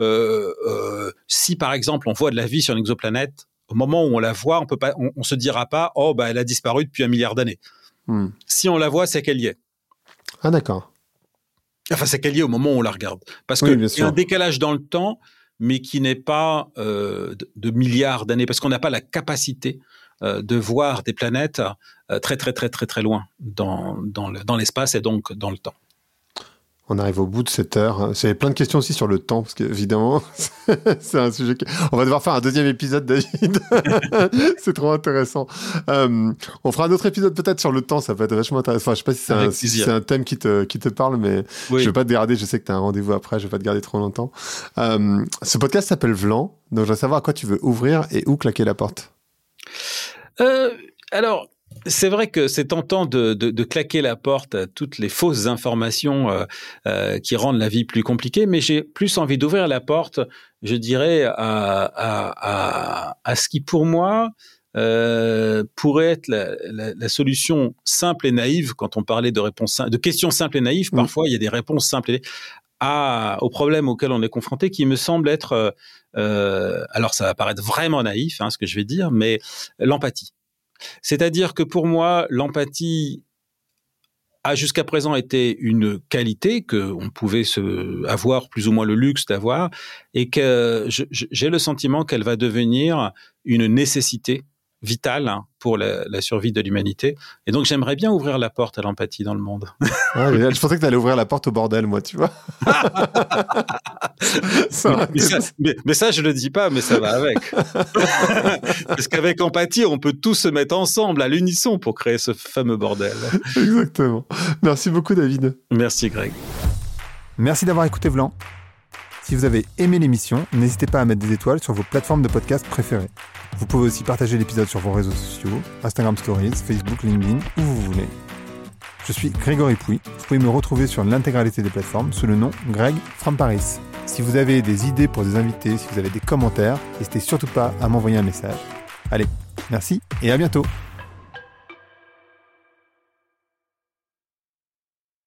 si par exemple, on voit de la vie sur une exoplanète, au moment où on la voit, on se dira pas « Oh, bah, elle a disparu depuis 1 milliard d'années ». Si on la voit, c'est qu'elle y est. Ah, d'accord. Enfin, c'est qu'elle y est au moment où on la regarde. Parce qu'il y a un décalage dans le temps, mais qui n'est pas de milliards d'années, parce qu'on n'a pas la capacité de voir des planètes très, très, très, très, très loin dans l'espace et donc dans le temps. On arrive au bout de cette heure. J'avais plein de questions aussi sur le temps, parce qu'évidemment, c'est un sujet on va devoir faire un deuxième épisode, David. C'est trop intéressant. On fera un autre épisode peut-être sur le temps, ça peut être vachement intéressant. Enfin, je sais pas si c'est un thème qui te parle, mais oui. Je vais pas te garder, je sais que tu as un rendez-vous après, je vais pas te garder trop longtemps. Ce podcast s'appelle Vlan, donc je veux savoir à quoi tu veux ouvrir et où claquer la porte. Alors, c'est vrai que c'est tentant de claquer la porte à toutes les fausses informations qui rendent la vie plus compliquée, mais j'ai plus envie d'ouvrir la porte, je dirais, à ce qui, pour moi, pourrait être la solution simple et naïve. Quand on parlait de questions simples et naïves, parfois il y a des réponses simples et aux problèmes auxquels on est confronté qui me semblent être, alors ça va paraître vraiment naïf, ce que je vais dire, mais l'empathie. C'est-à-dire que pour moi, l'empathie a jusqu'à présent été une qualité qu'on pouvait avoir plus ou moins le luxe d'avoir, et que j'ai le sentiment qu'elle va devenir une nécessité vitale pour la survie de l'humanité. Et donc, j'aimerais bien ouvrir la porte à l'empathie dans le monde. Ouais, je pensais que tu allais ouvrir la porte au bordel, moi, tu vois. mais ça, je le dis pas, mais ça va avec. Parce qu'avec empathie, on peut tous se mettre ensemble à l'unisson pour créer ce fameux bordel. Exactement. Merci beaucoup, David. Merci, Greg. Merci d'avoir écouté Vlan. Si vous avez aimé l'émission, n'hésitez pas à mettre des étoiles sur vos plateformes de podcast préférées. Vous pouvez aussi partager l'épisode sur vos réseaux sociaux, Instagram Stories, Facebook, LinkedIn, où vous voulez. Je suis Grégory Pouy. Vous pouvez me retrouver sur l'intégralité des plateformes sous le nom Greg from Paris. Si vous avez des idées pour des invités, si vous avez des commentaires, n'hésitez surtout pas à m'envoyer un message. Allez, merci et à bientôt.